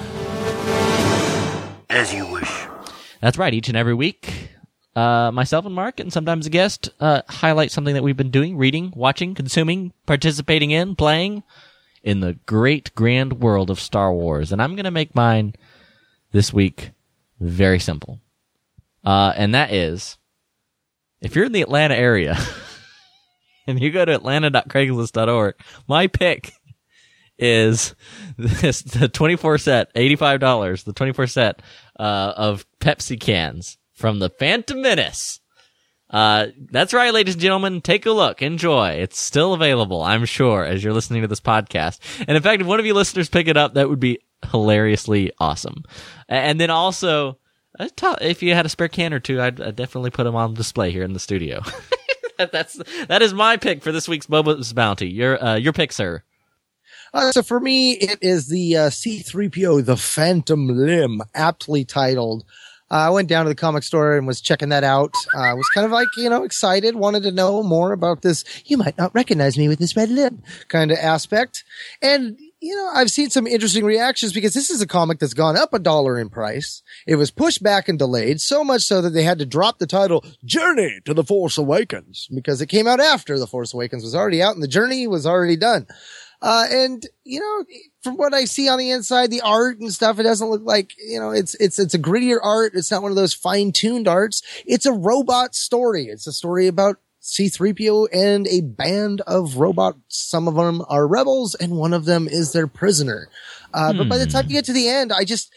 As you wish. That's right. Each and every week, uh, myself and Mark, and sometimes a guest, uh, highlight something that we've been doing, reading, watching, consuming, participating in, playing in the great grand world of Star Wars. And I'm going to make mine this week very simple. Uh, and that is, if you're in the Atlanta area and you go to atlanta dot craigslist dot org, my pick is this, the twenty-four set, eighty-five dollars, the twenty-four set, uh, of Pepsi cans from the Phantom Menace. Uh, that's right, ladies and gentlemen. Take a look. Enjoy. It's still available, I'm sure, as you're listening to this podcast. And in fact, if one of you listeners pick it up, that would be hilariously awesome. And then also, if you had a spare can or two, I'd, I'd definitely put them on display here in the studio. That's that is my pick for this week's Boba's Bounty. Your uh, your pick, sir. Uh, so for me, it is the uh, C three P O, the Phantom Limb, aptly titled. Uh, I went down to the comic store and was checking that out. I uh, was kind of like, you know, excited, wanted to know more about this. You might not recognize me with this red limb kind of aspect. And you know, I've seen some interesting reactions because this is a comic that's gone up a dollar in price. It was pushed back and delayed, so much so that they had to drop the title Journey to the Force Awakens because it came out after The Force Awakens was already out and the journey was already done. Uh, and, you know, from what I see on the inside, the art and stuff, it doesn't look like, you know, it's, it's, it's a grittier art. It's not one of those fine-tuned arts. It's a robot story. It's a story about C three P O and a band of robots. Some of them are rebels and one of them is their prisoner. Uh, hmm. but by the time you get to the end, I just,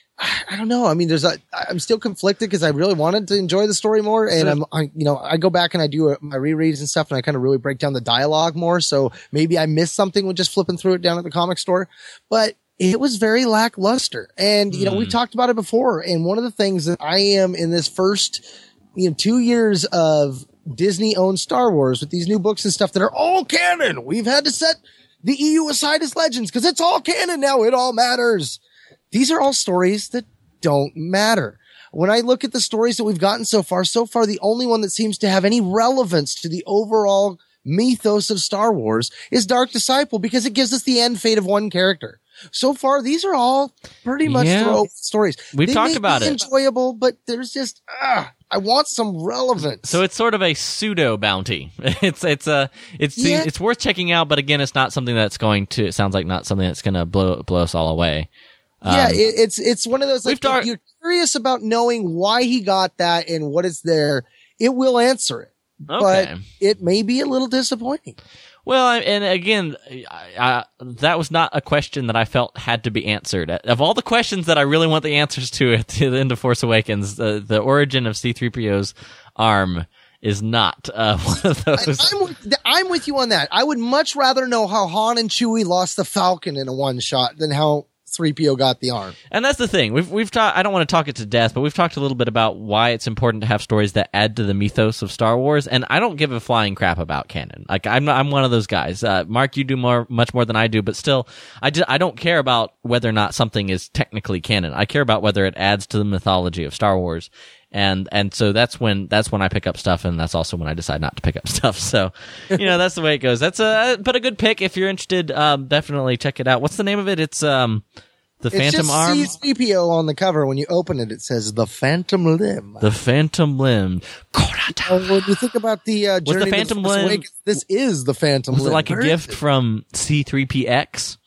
I don't know. I mean, there's a, I'm still conflicted because I really wanted to enjoy the story more. And so, I'm, I, you know, I go back and I do a, my rereads and stuff and I kind of really break down the dialogue more. So maybe I missed something with just flipping through it down at the comic store, but it was very lackluster. And, you know, mm. we've talked about it before. And one of the things that I am in this first, you know, two years of Disney owned Star Wars with these new books and stuff that are all canon. We've had to set the E U aside as Legends because it's all canon now. It all matters. These are all stories that don't matter. When I look at the stories that we've gotten so far, so far, the only one that seems to have any relevance to the overall mythos of Star Wars is Dark Disciple because it gives us the end fate of one character. So far, these are all pretty much yeah. throw stories. We've they talked about it. Enjoyable, but there's just, ah, I want some relevance. So it's sort of a pseudo bounty. It's, it's a, it's, Yeah. it's worth checking out, but again, it's not something that's going to, it sounds like not something that's going to blow, blow us all away. Yeah, Um, it, it's it's one of those, like, we've talked- if you're curious about knowing why he got that and what is there, it will answer it. Okay. But it may be a little disappointing. Well, I- and again, I, I, that was not a question that I felt had to be answered. Of all the questions that I really want the answers to at the end of Force Awakens, the, the origin of C three P O's arm is not uh, one of those. I, I'm, with, I'm with you on that. I would much rather know how Han and Chewie lost the Falcon in a one shot than how three P O got the arm. And that's the thing. We've we've talked. I don't want to talk it to death, but we've talked a little bit about why it's important to have stories that add to the mythos of Star Wars. And I don't give a flying crap about canon. Like I'm I'm one of those guys. Uh, Mark, you do more much more than I do, but still, I just, I don't care about whether or not something is technically canon. I care about whether it adds to the mythology of Star Wars. And, and so that's when, that's when I pick up stuff, and that's also when I decide not to pick up stuff. So, you know, that's the way it goes. That's a, but a good pick. If you're interested, um, definitely check it out. What's the name of it? It's, um, The It's Phantom just Arm? C three P O on the cover. When you open it, it says The Phantom Limb. The Phantom Limb. Uh, when you think about the uh, Was the journey to Phantom Force Limb- Awakens, this is The Phantom Was it Limb. like a Where is gift it? from C three P X?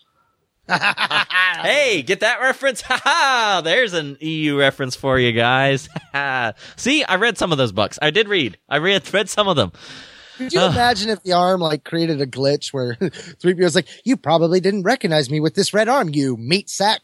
Hey, get that reference? Ha ha! There's an E U reference for you guys. See, I read some of those books. I did read. I read read some of them. Could you imagine if the arm like created a glitch where three P O's like, you probably didn't recognize me with this red arm, you meat sack.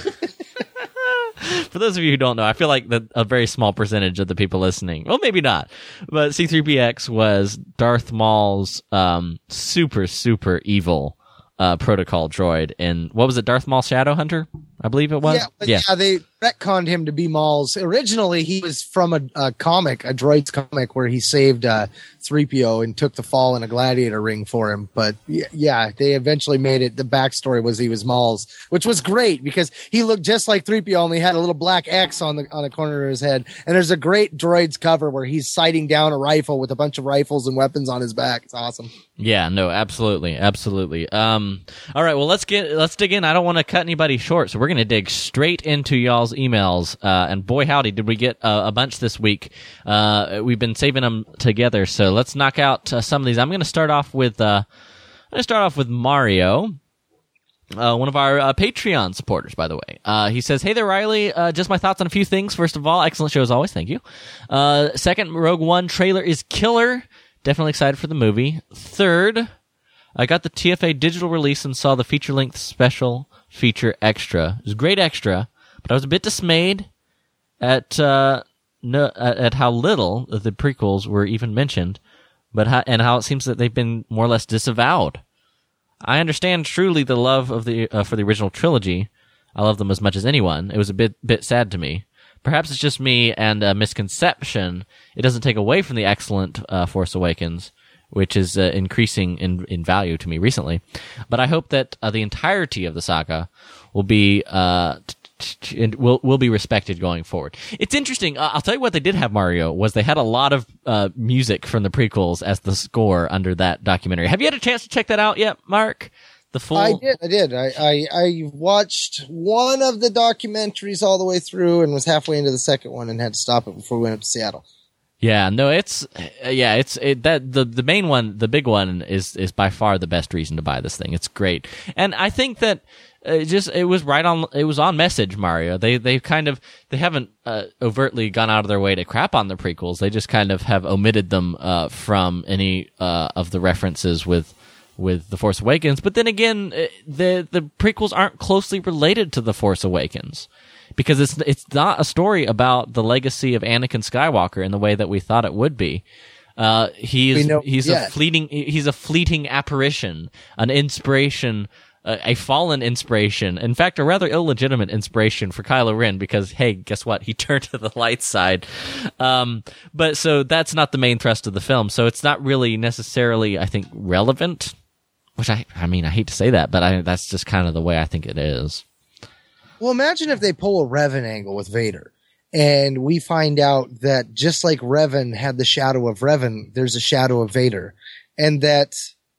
For those of you who don't know, I feel like that a very small percentage of the people listening, well, maybe not, but C three P X was Darth Maul's um, super, super evil uh, protocol droid. And what was it, Darth Maul Shadowhunter? I believe it was. Yeah, but yeah. they retconned him to be Maul's. Originally, he was from a, a comic, a droid's comic, where he saved uh, three P O and took the fall in a gladiator ring for him. But yeah, yeah, they eventually made it. The backstory was he was Maul's, which was great because he looked just like three P O, only had a little black X on the on the corner of his head. And there's a great droid's cover where he's sighting down a rifle with a bunch of rifles and weapons on his back. It's awesome. Yeah, no, absolutely, absolutely. Um, all right, well, let's get let's dig in. I don't want to cut anybody short, so we're going to dig straight into y'all's emails. Uh, and boy, howdy, did we get uh, a bunch this week. Uh, we've been saving them together, so let's knock out uh, some of these. I'm going to start off with uh, I'm going to start off with Mario. Uh, one of our uh, Patreon supporters, by the way. Uh, he says, hey there, Riley. Uh, just my thoughts on a few things. First of all, excellent show as always. Thank you. Uh, second, Rogue One trailer is killer. Definitely excited for the movie. Third, I got the T F A digital release and saw the feature-length special feature extra. It was a great extra, but I was a bit dismayed at uh, no, at, at how little of the prequels were even mentioned, but how, and how it seems that they've been more or less disavowed. I understand truly the love of the uh, for the original trilogy. I love them as much as anyone. It was a bit bit sad to me. Perhaps it's just me and a misconception. It doesn't take away from the excellent uh, Force Awakens, which is uh, increasing in in value to me recently. But I hope that uh, the entirety of the saga will be uh, t- t- t- will will be respected going forward. It's interesting. Uh, I'll tell you what they did have, Mario, was they had a lot of uh, music from the prequels as the score under that documentary. Have you had a chance to check that out yet, Mark? the full? I did. I did. I, I I watched one of the documentaries all the way through and was halfway into the second one and had to stop it before we went up to Seattle. Yeah, no, it's yeah, it's it, that the the main one, the big one is is by far the best reason to buy this thing. It's great, and I think that it just it was right on. It was on message, Mario. They they kind of they haven't uh, overtly gone out of their way to crap on the prequels. They just kind of have omitted them uh, from any uh, of the references with with The Force Awakens. But then again, the the prequels aren't closely related to The Force Awakens. Because it's it's not a story about the legacy of Anakin Skywalker in the way that we thought it would be. Uh, he's know, he's yeah. a fleeting he's a fleeting apparition, an inspiration, uh, a fallen inspiration. In fact, a rather illegitimate inspiration for Kylo Ren because hey, guess what? He turned to the light side. Um, but so that's not the main thrust of the film. So it's not really necessarily, I think, relevant. Which I I mean I hate to say that, but I, that's just kind of the way I think it is. Well, imagine if they pull a Revan angle with Vader and we find out that just like Revan had the shadow of Revan, there's a shadow of Vader, and that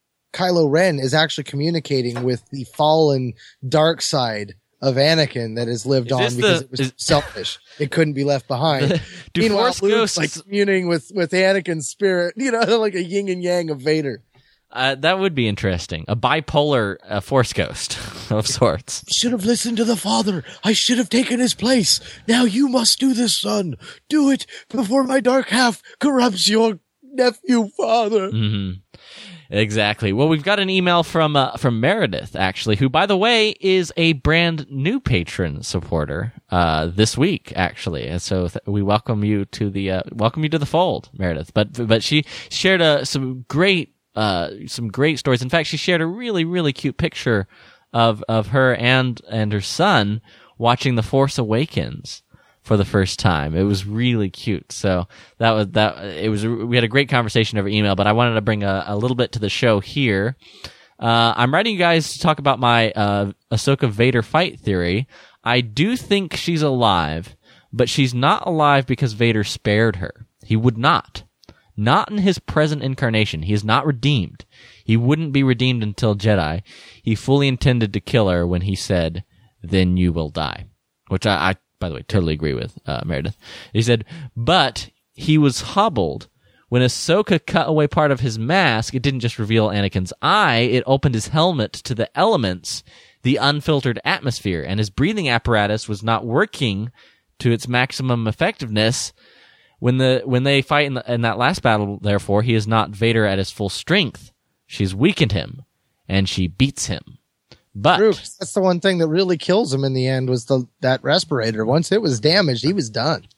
Kylo Ren is actually communicating with the fallen dark side of Anakin that has lived on because the, it was is, selfish. It couldn't be left behind. Do Meanwhile, Force Luke's Ghosts like communing with, with Anakin's spirit, you know, like a yin and yang of Vader. Uh, that would be interesting. A bipolar uh, Force ghost of sorts. I should have listened to the father. I should have taken his place. Now you must do this, son. Do it before my dark half corrupts your nephew, father. Mm-hmm. Exactly. Well, we've got an email from uh, from Meredith, actually, who, by the way, is a brand new patron supporter uh, this week, actually. And so th- we welcome you to the uh, welcome you to the fold, Meredith. But but she shared uh, some great. Uh, some great stories. In fact, she shared a really, really cute picture of, of her and, and her son watching The Force Awakens for the first time. It was really cute. So that was, that, it was, we had a great conversation over email, but I wanted to bring a, a little bit to the show here. Uh, I'm writing you guys to talk about my, uh, Ahsoka Vader fight theory. I do think she's alive, but she's not alive because Vader spared her. He would not. Not in his present incarnation. He is not redeemed. He wouldn't be redeemed until Jedi. He fully intended to kill her when he said, then you will die. Which I, I by the way, totally agree with, uh, Meredith. He said, but he was hobbled. When Ahsoka cut away part of his mask, it didn't just reveal Anakin's eye, it opened his helmet to the elements, the unfiltered atmosphere, and his breathing apparatus was not working to its maximum effectiveness. When the when they fight in, the, in that last battle, therefore, he is not Vader at his full strength. She's weakened him, and she beats him. But True. That's the one thing that really kills him in the end was the that respirator. Once it was damaged, he was done.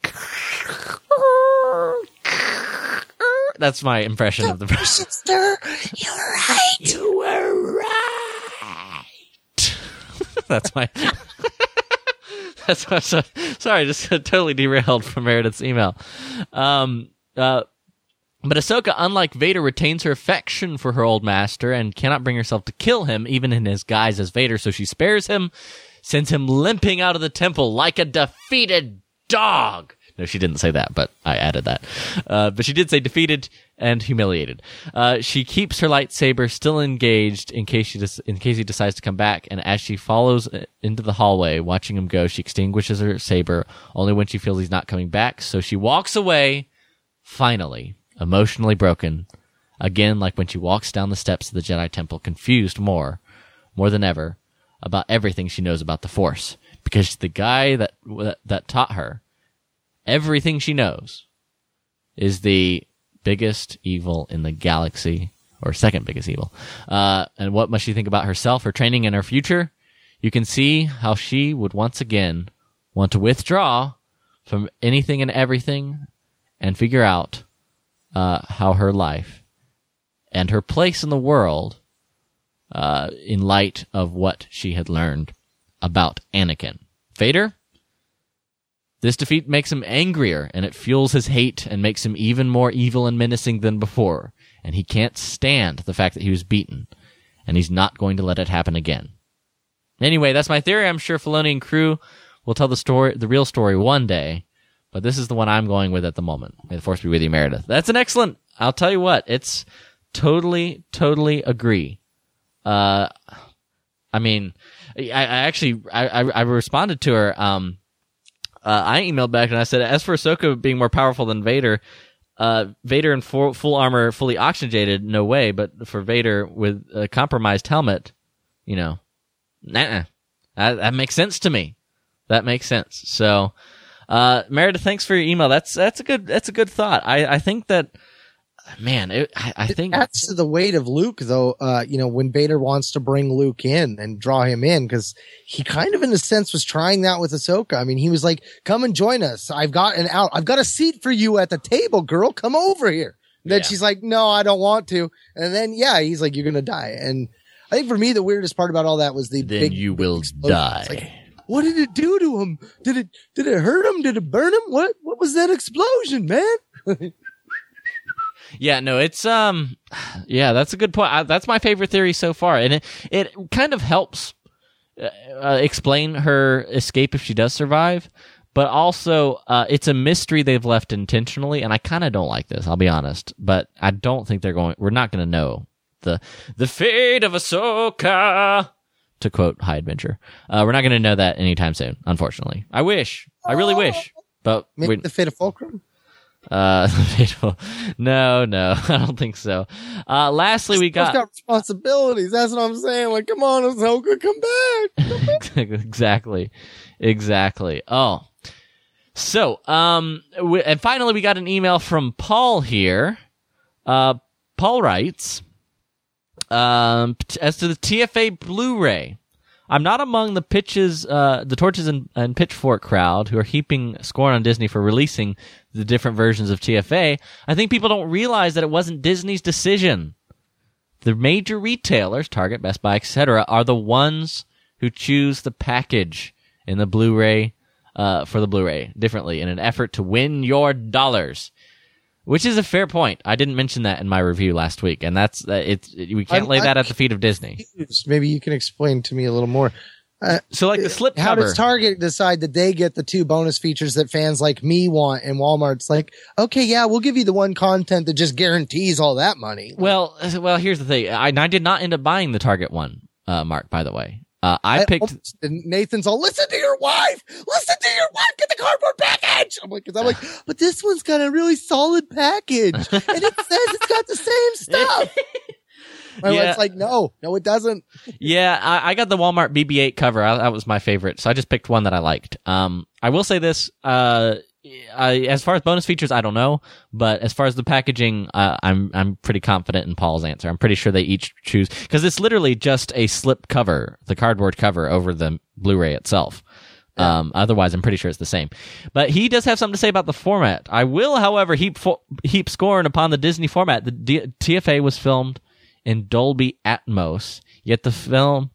That's my impression of the sister. You're right. You were right. That's my. That's what, so, sorry, just totally derailed from Meredith's email. Um, uh, but Ahsoka, unlike Vader, retains her affection for her old master and cannot bring herself to kill him, even in his guise as Vader. So she spares him, sends him limping out of the temple like a defeated dog. No, she didn't say that, but I added that. Uh, but she did say defeated and humiliated. Uh, she keeps her lightsaber still engaged in case she des- in case he decides to come back. And as she follows into the hallway, watching him go, she extinguishes her saber only when she feels he's not coming back. So she walks away, finally, emotionally broken. Again, like when she walks down the steps of the Jedi Temple, confused more, more than ever, about everything she knows about the Force. Because the guy that that taught her everything she knows is the biggest evil in the galaxy, or second biggest evil. Uh, and what must she think about herself, her training, and her future? You can see how she would once again want to withdraw from anything and everything and figure out uh, how her life and her place in the world uh, in light of what she had learned about Anakin. Vader? This defeat makes him angrier, and it fuels his hate and makes him even more evil and menacing than before. And he can't stand the fact that he was beaten, and he's not going to let it happen again. Anyway, that's my theory. I'm sure Filoni and crew will tell the story, the real story one day, but this is the one I'm going with at the moment. May the Force be with you, Meredith. That's an excellent, I'll tell you what, it's totally, totally agree. Uh, I mean, I, I actually I, I, I responded to her. Um, uh, I emailed back and I said, as for Ahsoka being more powerful than Vader, uh, Vader in full, full armor, fully oxygenated, no way. But for Vader with a compromised helmet, you know, nah, that, that makes sense to me. That makes sense. So, uh, Meredith, thanks for your email. That's that's a good that's a good thought. I, I think that. Man, it, I, I think that's the weight of Luke, though. Uh, you know, when Vader wants to bring Luke in and draw him in, because he kind of, in a sense, was trying that with Ahsoka. I mean, he was like, "Come and join us. I've got an out. I've got a seat for you at the table, girl. Come over here." And then yeah. she's like, "No, I don't want to." And then, yeah, he's like, "You're gonna die." And I think for me, the weirdest part about all that was the then big. you big will explosion. die. Like, what did it do to him? Did it? Did it hurt him? Did it burn him? What? What was that explosion, man? Yeah, no, it's um, yeah, that's a good point. I, that's my favorite theory so far, and it it kind of helps uh, explain her escape if she does survive. But also, uh, it's a mystery they've left intentionally, and I kind of don't like this. I'll be honest, but I don't think they're going. We're not going to know the the fate of Ahsoka, to quote High Adventure. Uh, we're not going to know that anytime soon. Unfortunately, I wish, I really wish, but maybe the fate of Fulcrum. Uh, no, no, I don't think so. Uh, lastly, we got, got responsibilities. That's what I'm saying. Like, come on, Ahsoka, come back. Come back. Exactly, exactly. Oh, so um, we, and finally, we got an email from Paul here. Uh, Paul writes, um, as to the T F A Blu-ray. I'm not among the pitches, uh, the torches and, and pitchfork crowd who are heaping scorn on Disney for releasing the different versions of T F A. I think people don't realize that it wasn't Disney's decision. The major retailers, Target, Best Buy, et cetera, are the ones who choose the package in the Blu-ray, uh, for the Blu-ray differently in an effort to win your dollars. Which is a fair point. I didn't mention that in my review last week, and that's uh, it's it, we can't I'm, lay that I'm at the feet of Disney. Maybe you can explain to me a little more. Uh, so, like the slip how cover. does Target decide that they get the two bonus features that fans like me want, and Walmart's like, okay, yeah, we'll give you the one content that just guarantees all that money? Well, well, here's the thing. I, I did not end up buying the Target one, uh, Mark. By the way. Uh, I, I picked. Nathan's all, listen to your wife. Listen to your wife. Get the cardboard package. I'm like, cause I'm like, but this one's got a really solid package, and it says it's got the same stuff. My yeah. wife's like, no, no, it doesn't. Yeah, I, I got the Walmart B B eight cover. I, that was my favorite, so I just picked one that I liked. Um, I will say this. Uh, I, as far as bonus features, I don't know, but as far as the packaging, uh, I'm I'm pretty confident in Paul's answer. I'm pretty sure they each choose, because it's literally just a slip cover, the cardboard cover over the Blu-ray itself. Yeah. Um, otherwise, I'm pretty sure it's the same. But he does have something to say about the format. I will, however, heap fo- heap scorn upon the Disney format. The D- T F A was filmed in Dolby Atmos, yet the film,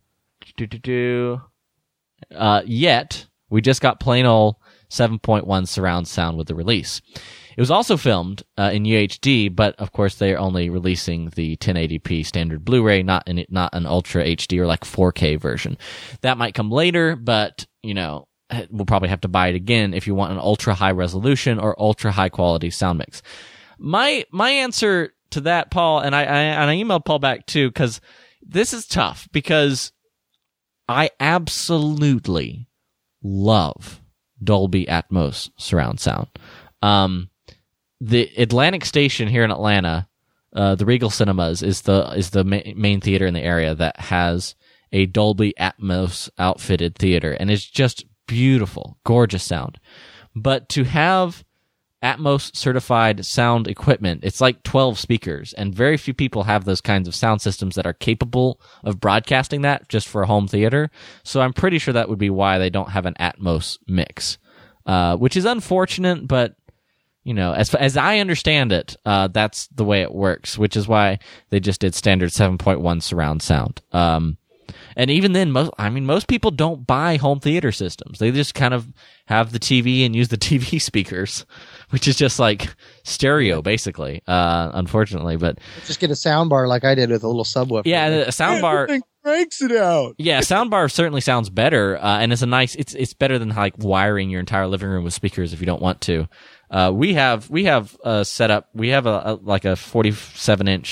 uh, yet we just got plain old seven point one surround sound with the release. It was also filmed uh, in U H D, but of course they're only releasing the ten eighty p standard Blu-ray, not in not an Ultra H D or like four K version. That might come later, but you know, we'll probably have to buy it again if you want an ultra high resolution or ultra high quality sound mix. My my answer to that, Paul, and I, I and I emailed Paul back too, because this is tough, because I absolutely love Dolby Atmos surround sound. Um, the Atlantic Station here in Atlanta, uh, the Regal Cinemas is the is the ma- main theater in the area that has a Dolby Atmos outfitted theater, and it's just beautiful, gorgeous sound. But to have Atmos certified sound equipment, it's like twelve speakers, and very few people have those kinds of sound systems that are capable of broadcasting that just for a home theater. So I'm pretty sure that would be why they don't have an Atmos mix, uh, which is unfortunate, but you know, as as I understand it, uh, that's the way it works, which is why they just did standard seven point one surround sound. Um, and even then, most, I mean, most people don't buy home theater systems. They just kind of have the T V and use the T V speakers, which is just like stereo, basically, uh, unfortunately. But just get a sound bar like I did with a little subwoofer. Yeah, a sound bar breaks it out. Yeah, a sound bar certainly sounds better, uh, and it's a nice. It's it's better than like wiring your entire living room with speakers if you don't want to. Uh, we have we have uh, set up. We have a, a like a forty-seven inch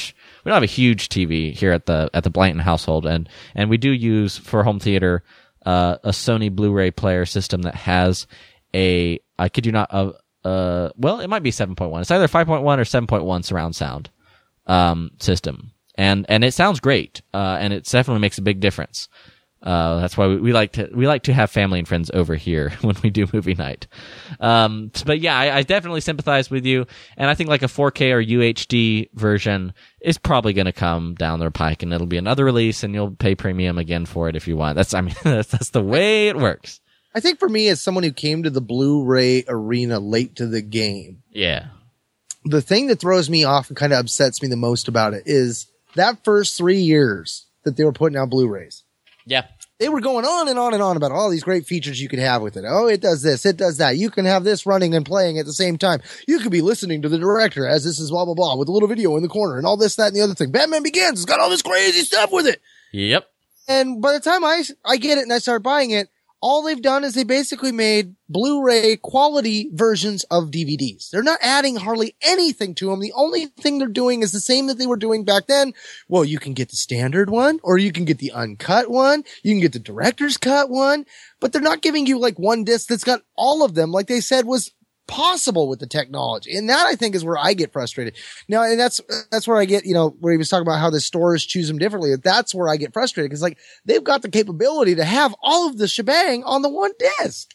we don't have a huge T V here at the at the Blanton household, and and we do use for home theater uh, a Sony Blu-ray player system that has a I kid you not uh, uh well it might be seven point one. It's either five point one or seven point one surround sound um system, and and it sounds great, uh, and it definitely makes a big difference. Uh, that's why we, we like to we like to have family and friends over here when we do movie night. Um, but yeah, I, I definitely sympathize with you, and I think like a four K or U H D version is probably going to come down the pike, and it'll be another release, and you'll pay premium again for it if you want. That's I mean that's, that's the way it works. I think for me, as someone who came to the Blu-ray arena late to the game, yeah, the thing that throws me off and kind of upsets me the most about it is that first three years that they were putting out Blu-rays. Yeah. They were going on and on and on about all these great features you could have with it. Oh, it does this, it does that. You can have this running and playing at the same time. You could be listening to the director as this is blah, blah, blah, with a little video in the corner and all this, that, and the other thing. Batman Begins. It's got all this crazy stuff with it. Yep. And by the time I, I get it and I start buying it, all they've done is they basically made Blu-ray quality versions of D V Ds. They're not adding hardly anything to them. The only thing they're doing is the same that they were doing back then. Well, you can get the standard one, or you can get the uncut one. You can get the director's cut one, but they're not giving you like one disc that's got all of them like they said was possible with the technology. And that I think is where I get frustrated. Now, and that's, that's where I get, you know, where he was talking about how the stores choose them differently. That's where I get frustrated because like they've got the capability to have all of the shebang on the one disc.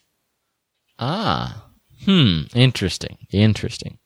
Ah, hmm. Interesting. Interesting.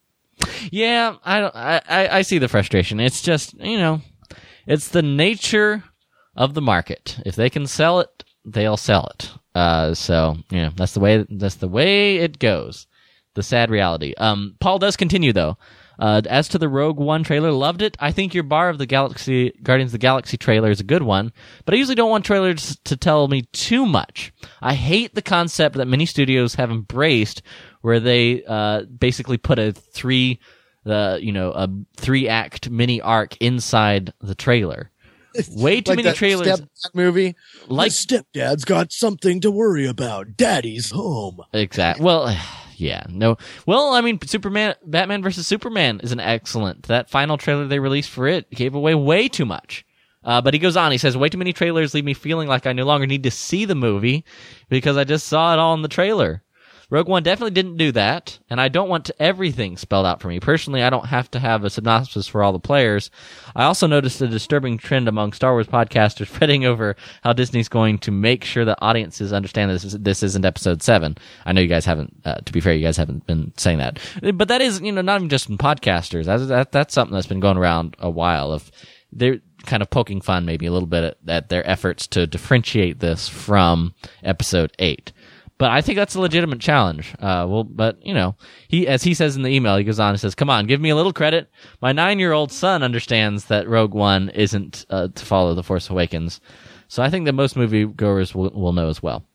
Yeah, I don't, I, I, I see the frustration. It's just, you know, it's the nature of the market. If they can sell it, they'll sell it. Uh, so, you know, that's the way, that's the way it goes. The sad reality. Um, Paul does continue though. Uh, as to the Rogue One trailer, loved it. I think your Bar of the Galaxy, Guardians of the Galaxy trailer is a good one, but I usually don't want trailers to tell me too much. I hate the concept that many studios have embraced where they, uh, basically put a three, uh, you know, a three act mini arc inside the trailer. Way too like many that trailers. Stepdad movie. Like My stepdad's got something to worry about. Daddy's home. Exactly. Well, yeah, no. Well, I mean, Superman, Batman versus Superman is an excellent. That final trailer they released for it gave away way too much. Uh, but he goes on. He says, way too many trailers leave me feeling like I no longer need to see the movie because I just saw it all in the trailer. Rogue One definitely didn't do that, and I don't want everything spelled out for me. Personally, I don't have to have a synopsis for all the players. I also noticed a disturbing trend among Star Wars podcasters fretting over how Disney's going to make sure that audiences understand this, this isn't Episode seven. I know you guys haven't, uh, to be fair, you guys haven't been saying that. But that is, you know, not even just in podcasters. That, that, that's something that's been going around a while. Of they're kind of poking fun maybe a little bit at, at their efforts to differentiate this from Episode eight. But I think that's a legitimate challenge. Uh, well, but you know, he, as he says in the email, he goes on and says, "Come on, give me a little credit. My nine-year-old son understands that Rogue One isn't uh, to follow The Force Awakens, so I think that most moviegoers will, will know as well."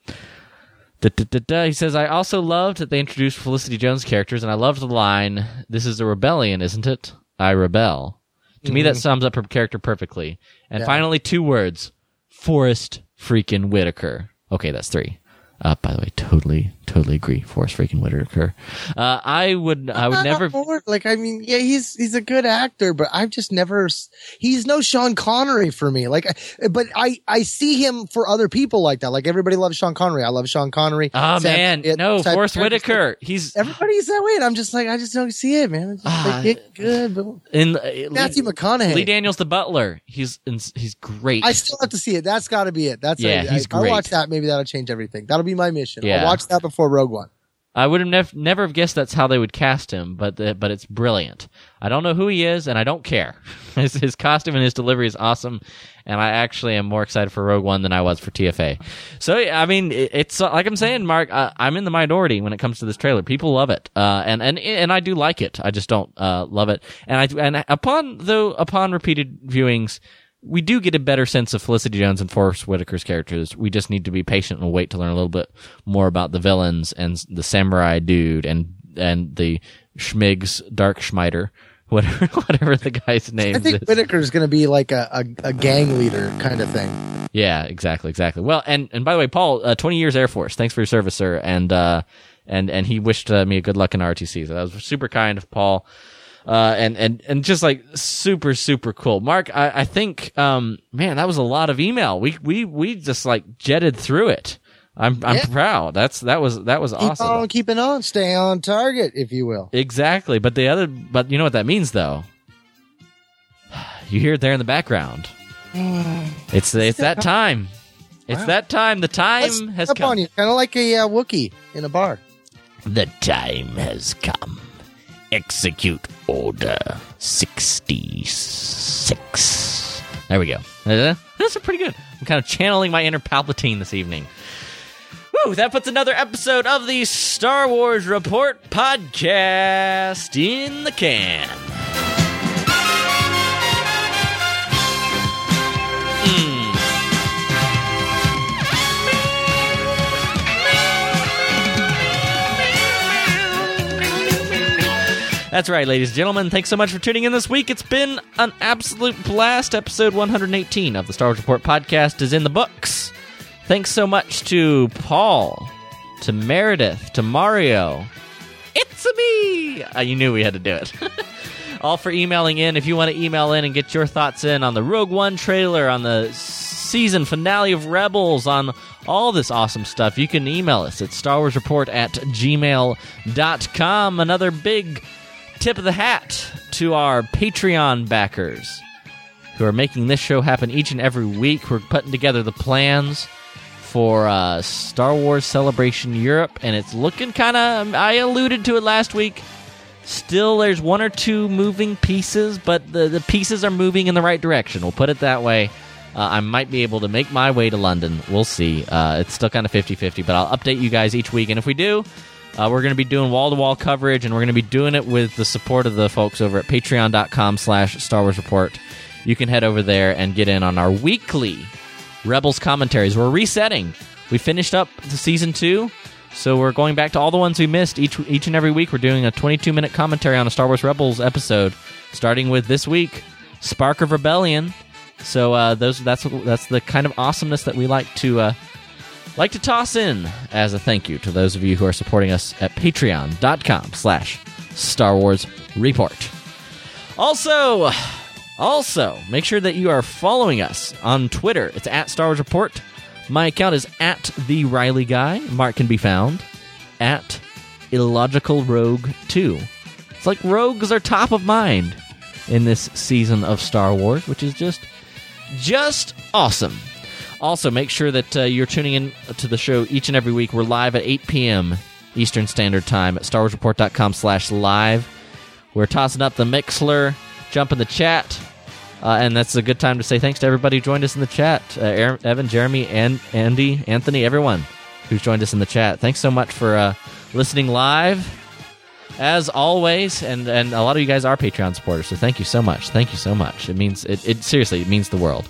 Da, da, da, da. He says, "I also loved that they introduced Felicity Jones' characters, and I loved the line, 'This is a rebellion, isn't it? I rebel.' To mm-hmm. me, that sums up her character perfectly. And yeah. Finally, two words: Forrest freaking Whitaker. Okay, that's three." Uh, by the way, totally, totally agree. Forrest freaking Whitaker. Uh, I would, I would never. Like, I mean, yeah, he's he's a good actor, but I've just never. He's no Sean Connery for me. Like, but I I see him for other people like that. Like everybody loves Sean Connery. I love Sean Connery. Oh Sam, man, it, no, Forrest Whitaker. He's everybody's that way, and I'm just like, I just don't see it, man. It's just, uh, like, it good, but in uh, Matthew Lee, McConaughey, Lee Daniels, the Butler. He's he's great. I still have to see it. That's got to be it. That's yeah, a, he's I, great. I'll watch that. Maybe that'll change everything. That'll be my mission. Yeah. I'll watch that before Rogue One. I would have nev- never have guessed that's how they would cast him, but the, but it's brilliant. I don't know who he is, and I don't care. his, his costume and his delivery is awesome, and I actually am more excited for Rogue One than I was for T F A. So, I mean, it, it's uh, like I'm saying, Mark, uh, I'm in the minority when it comes to this trailer. People love it, uh, and and and I do like it. I just don't uh, love it. And I and upon though upon repeated viewings, we do get a better sense of Felicity Jones and Forrest Whitaker's characters. We just need to be patient and wait to learn a little bit more about the villains and the samurai dude and and the Schmigs Dark Schmider, whatever whatever the guy's name is. I think is. Whitaker's going to be like a, a, a gang leader kind of thing. Yeah, exactly, exactly. Well, and, and by the way, Paul, uh, twenty years Air Force. Thanks for your service, sir. And uh, and and he wished uh, me a good luck in R T C. So that was super kind of Paul. Uh, and, and, and just like super, super cool. Mark, I, I think, um, man, that was a lot of email. We, we, we just like jetted through it. I'm, I'm Yeah. proud. That's, that was, that was Keep awesome. on keeping on. Stay on target, if you will. Exactly. But the other, but you know what that means though? You hear it there in the background. It's, it's that time. It's Wow. that time. The time Let's has up come. on you, kind of like a uh, Wookiee in a bar. The time has come. Execute Order sixty-six. There we go. Uh, That's pretty good. I'm kind of channeling my inner Palpatine this evening. Woo, that puts another episode of the Star Wars Report podcast in the can. That's right, ladies and gentlemen. Thanks so much for tuning in this week. It's been an absolute blast. Episode one hundred eighteen of the Star Wars Report podcast is in the books. Thanks so much to Paul, to Meredith, to Mario. It's me! Uh, you knew we had to do it. All for emailing in. If you want to email in and get your thoughts in on the Rogue One trailer, on the season finale of Rebels, on all this awesome stuff, you can email us at starwarsreport at gmail dot com. Another big tip of the hat to our Patreon backers who are making this show happen each and every week. We're putting together the plans for uh, Star Wars Celebration Europe, and it's looking kind of, I alluded to it last week, still there's one or two moving pieces, but the, the pieces are moving in the right direction. We'll put it that way. Uh, I might be able to make my way to London. We'll see. Uh, it's still kind of fifty-fifty, but I'll update you guys each week, and if we do, Uh, we're going to be doing wall-to-wall coverage, and we're going to be doing it with the support of the folks over at patreon.com slash Star Wars Report. You can head over there and get in on our weekly Rebels commentaries. We're resetting. We finished up the season two, so we're going back to all the ones we missed. Each each and every week, we're doing a twenty-two minute commentary on a Star Wars Rebels episode, starting with this week, Spark of Rebellion. So uh, those that's that's the kind of awesomeness that we like to... Uh, like to toss in as a thank you to those of you who are supporting us at patreon.com slash Star Wars Report. Also, also, make sure that you are following us on Twitter. It's at Star Wars Report. My account is at The Riley Guy. Mark can be found at Illogical Rogue two. It's like rogues are top of mind in this season of Star Wars, which is just, just awesome. Also, make sure that uh, you're tuning in to the show each and every week. We're live at eight p.m. Eastern Standard Time at starwarsreport.com slash live. We're tossing up the Mixler, jump in the chat, uh, and that's a good time to say thanks to everybody who joined us in the chat. Uh, Aaron, Evan, Jeremy, and Andy, Anthony, everyone who's joined us in the chat. Thanks so much for uh, listening live, as always, and, and a lot of you guys are Patreon supporters, so thank you so much. Thank you so much. It means, it, it seriously, it means the world.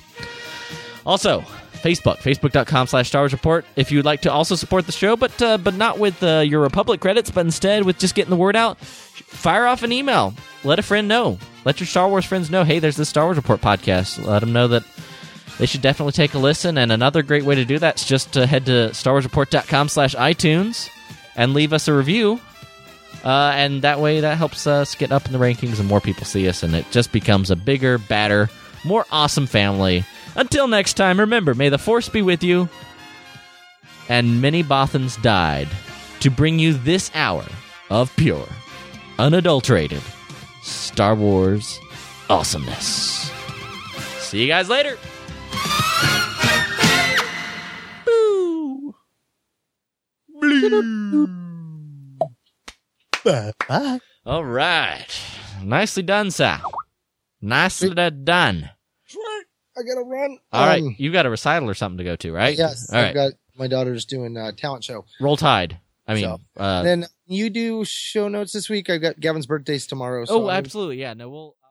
Also, Facebook, facebook.com slash Star Wars Report. If you'd like to also support the show, but uh, but not with uh, your Republic credits, but instead with just getting the word out, fire off an email. Let a friend know. Let your Star Wars friends know, hey, there's this Star Wars Report podcast. Let them know that they should definitely take a listen. And another great way to do that is just to head to starwarsreport.com slash iTunes and leave us a review. Uh, and that way, that helps us get up in the rankings and more people see us, and it just becomes a bigger, badder, more awesome family. Until next time, remember, may the Force be with you. And many Bothans died to bring you this hour of pure, unadulterated Star Wars awesomeness. See you guys later. Boo. Bye. All right. Nicely done, sir. Nicely done. I gotta run. All right, Um, you've got a recital or something to go to, right? Yes, All I've right. got my daughter's doing a talent show. Roll Tide. I mean, So, uh, then you do show notes this week. I've got Gavin's birthday's tomorrow. So oh, I'm- absolutely. Yeah, no, we'll.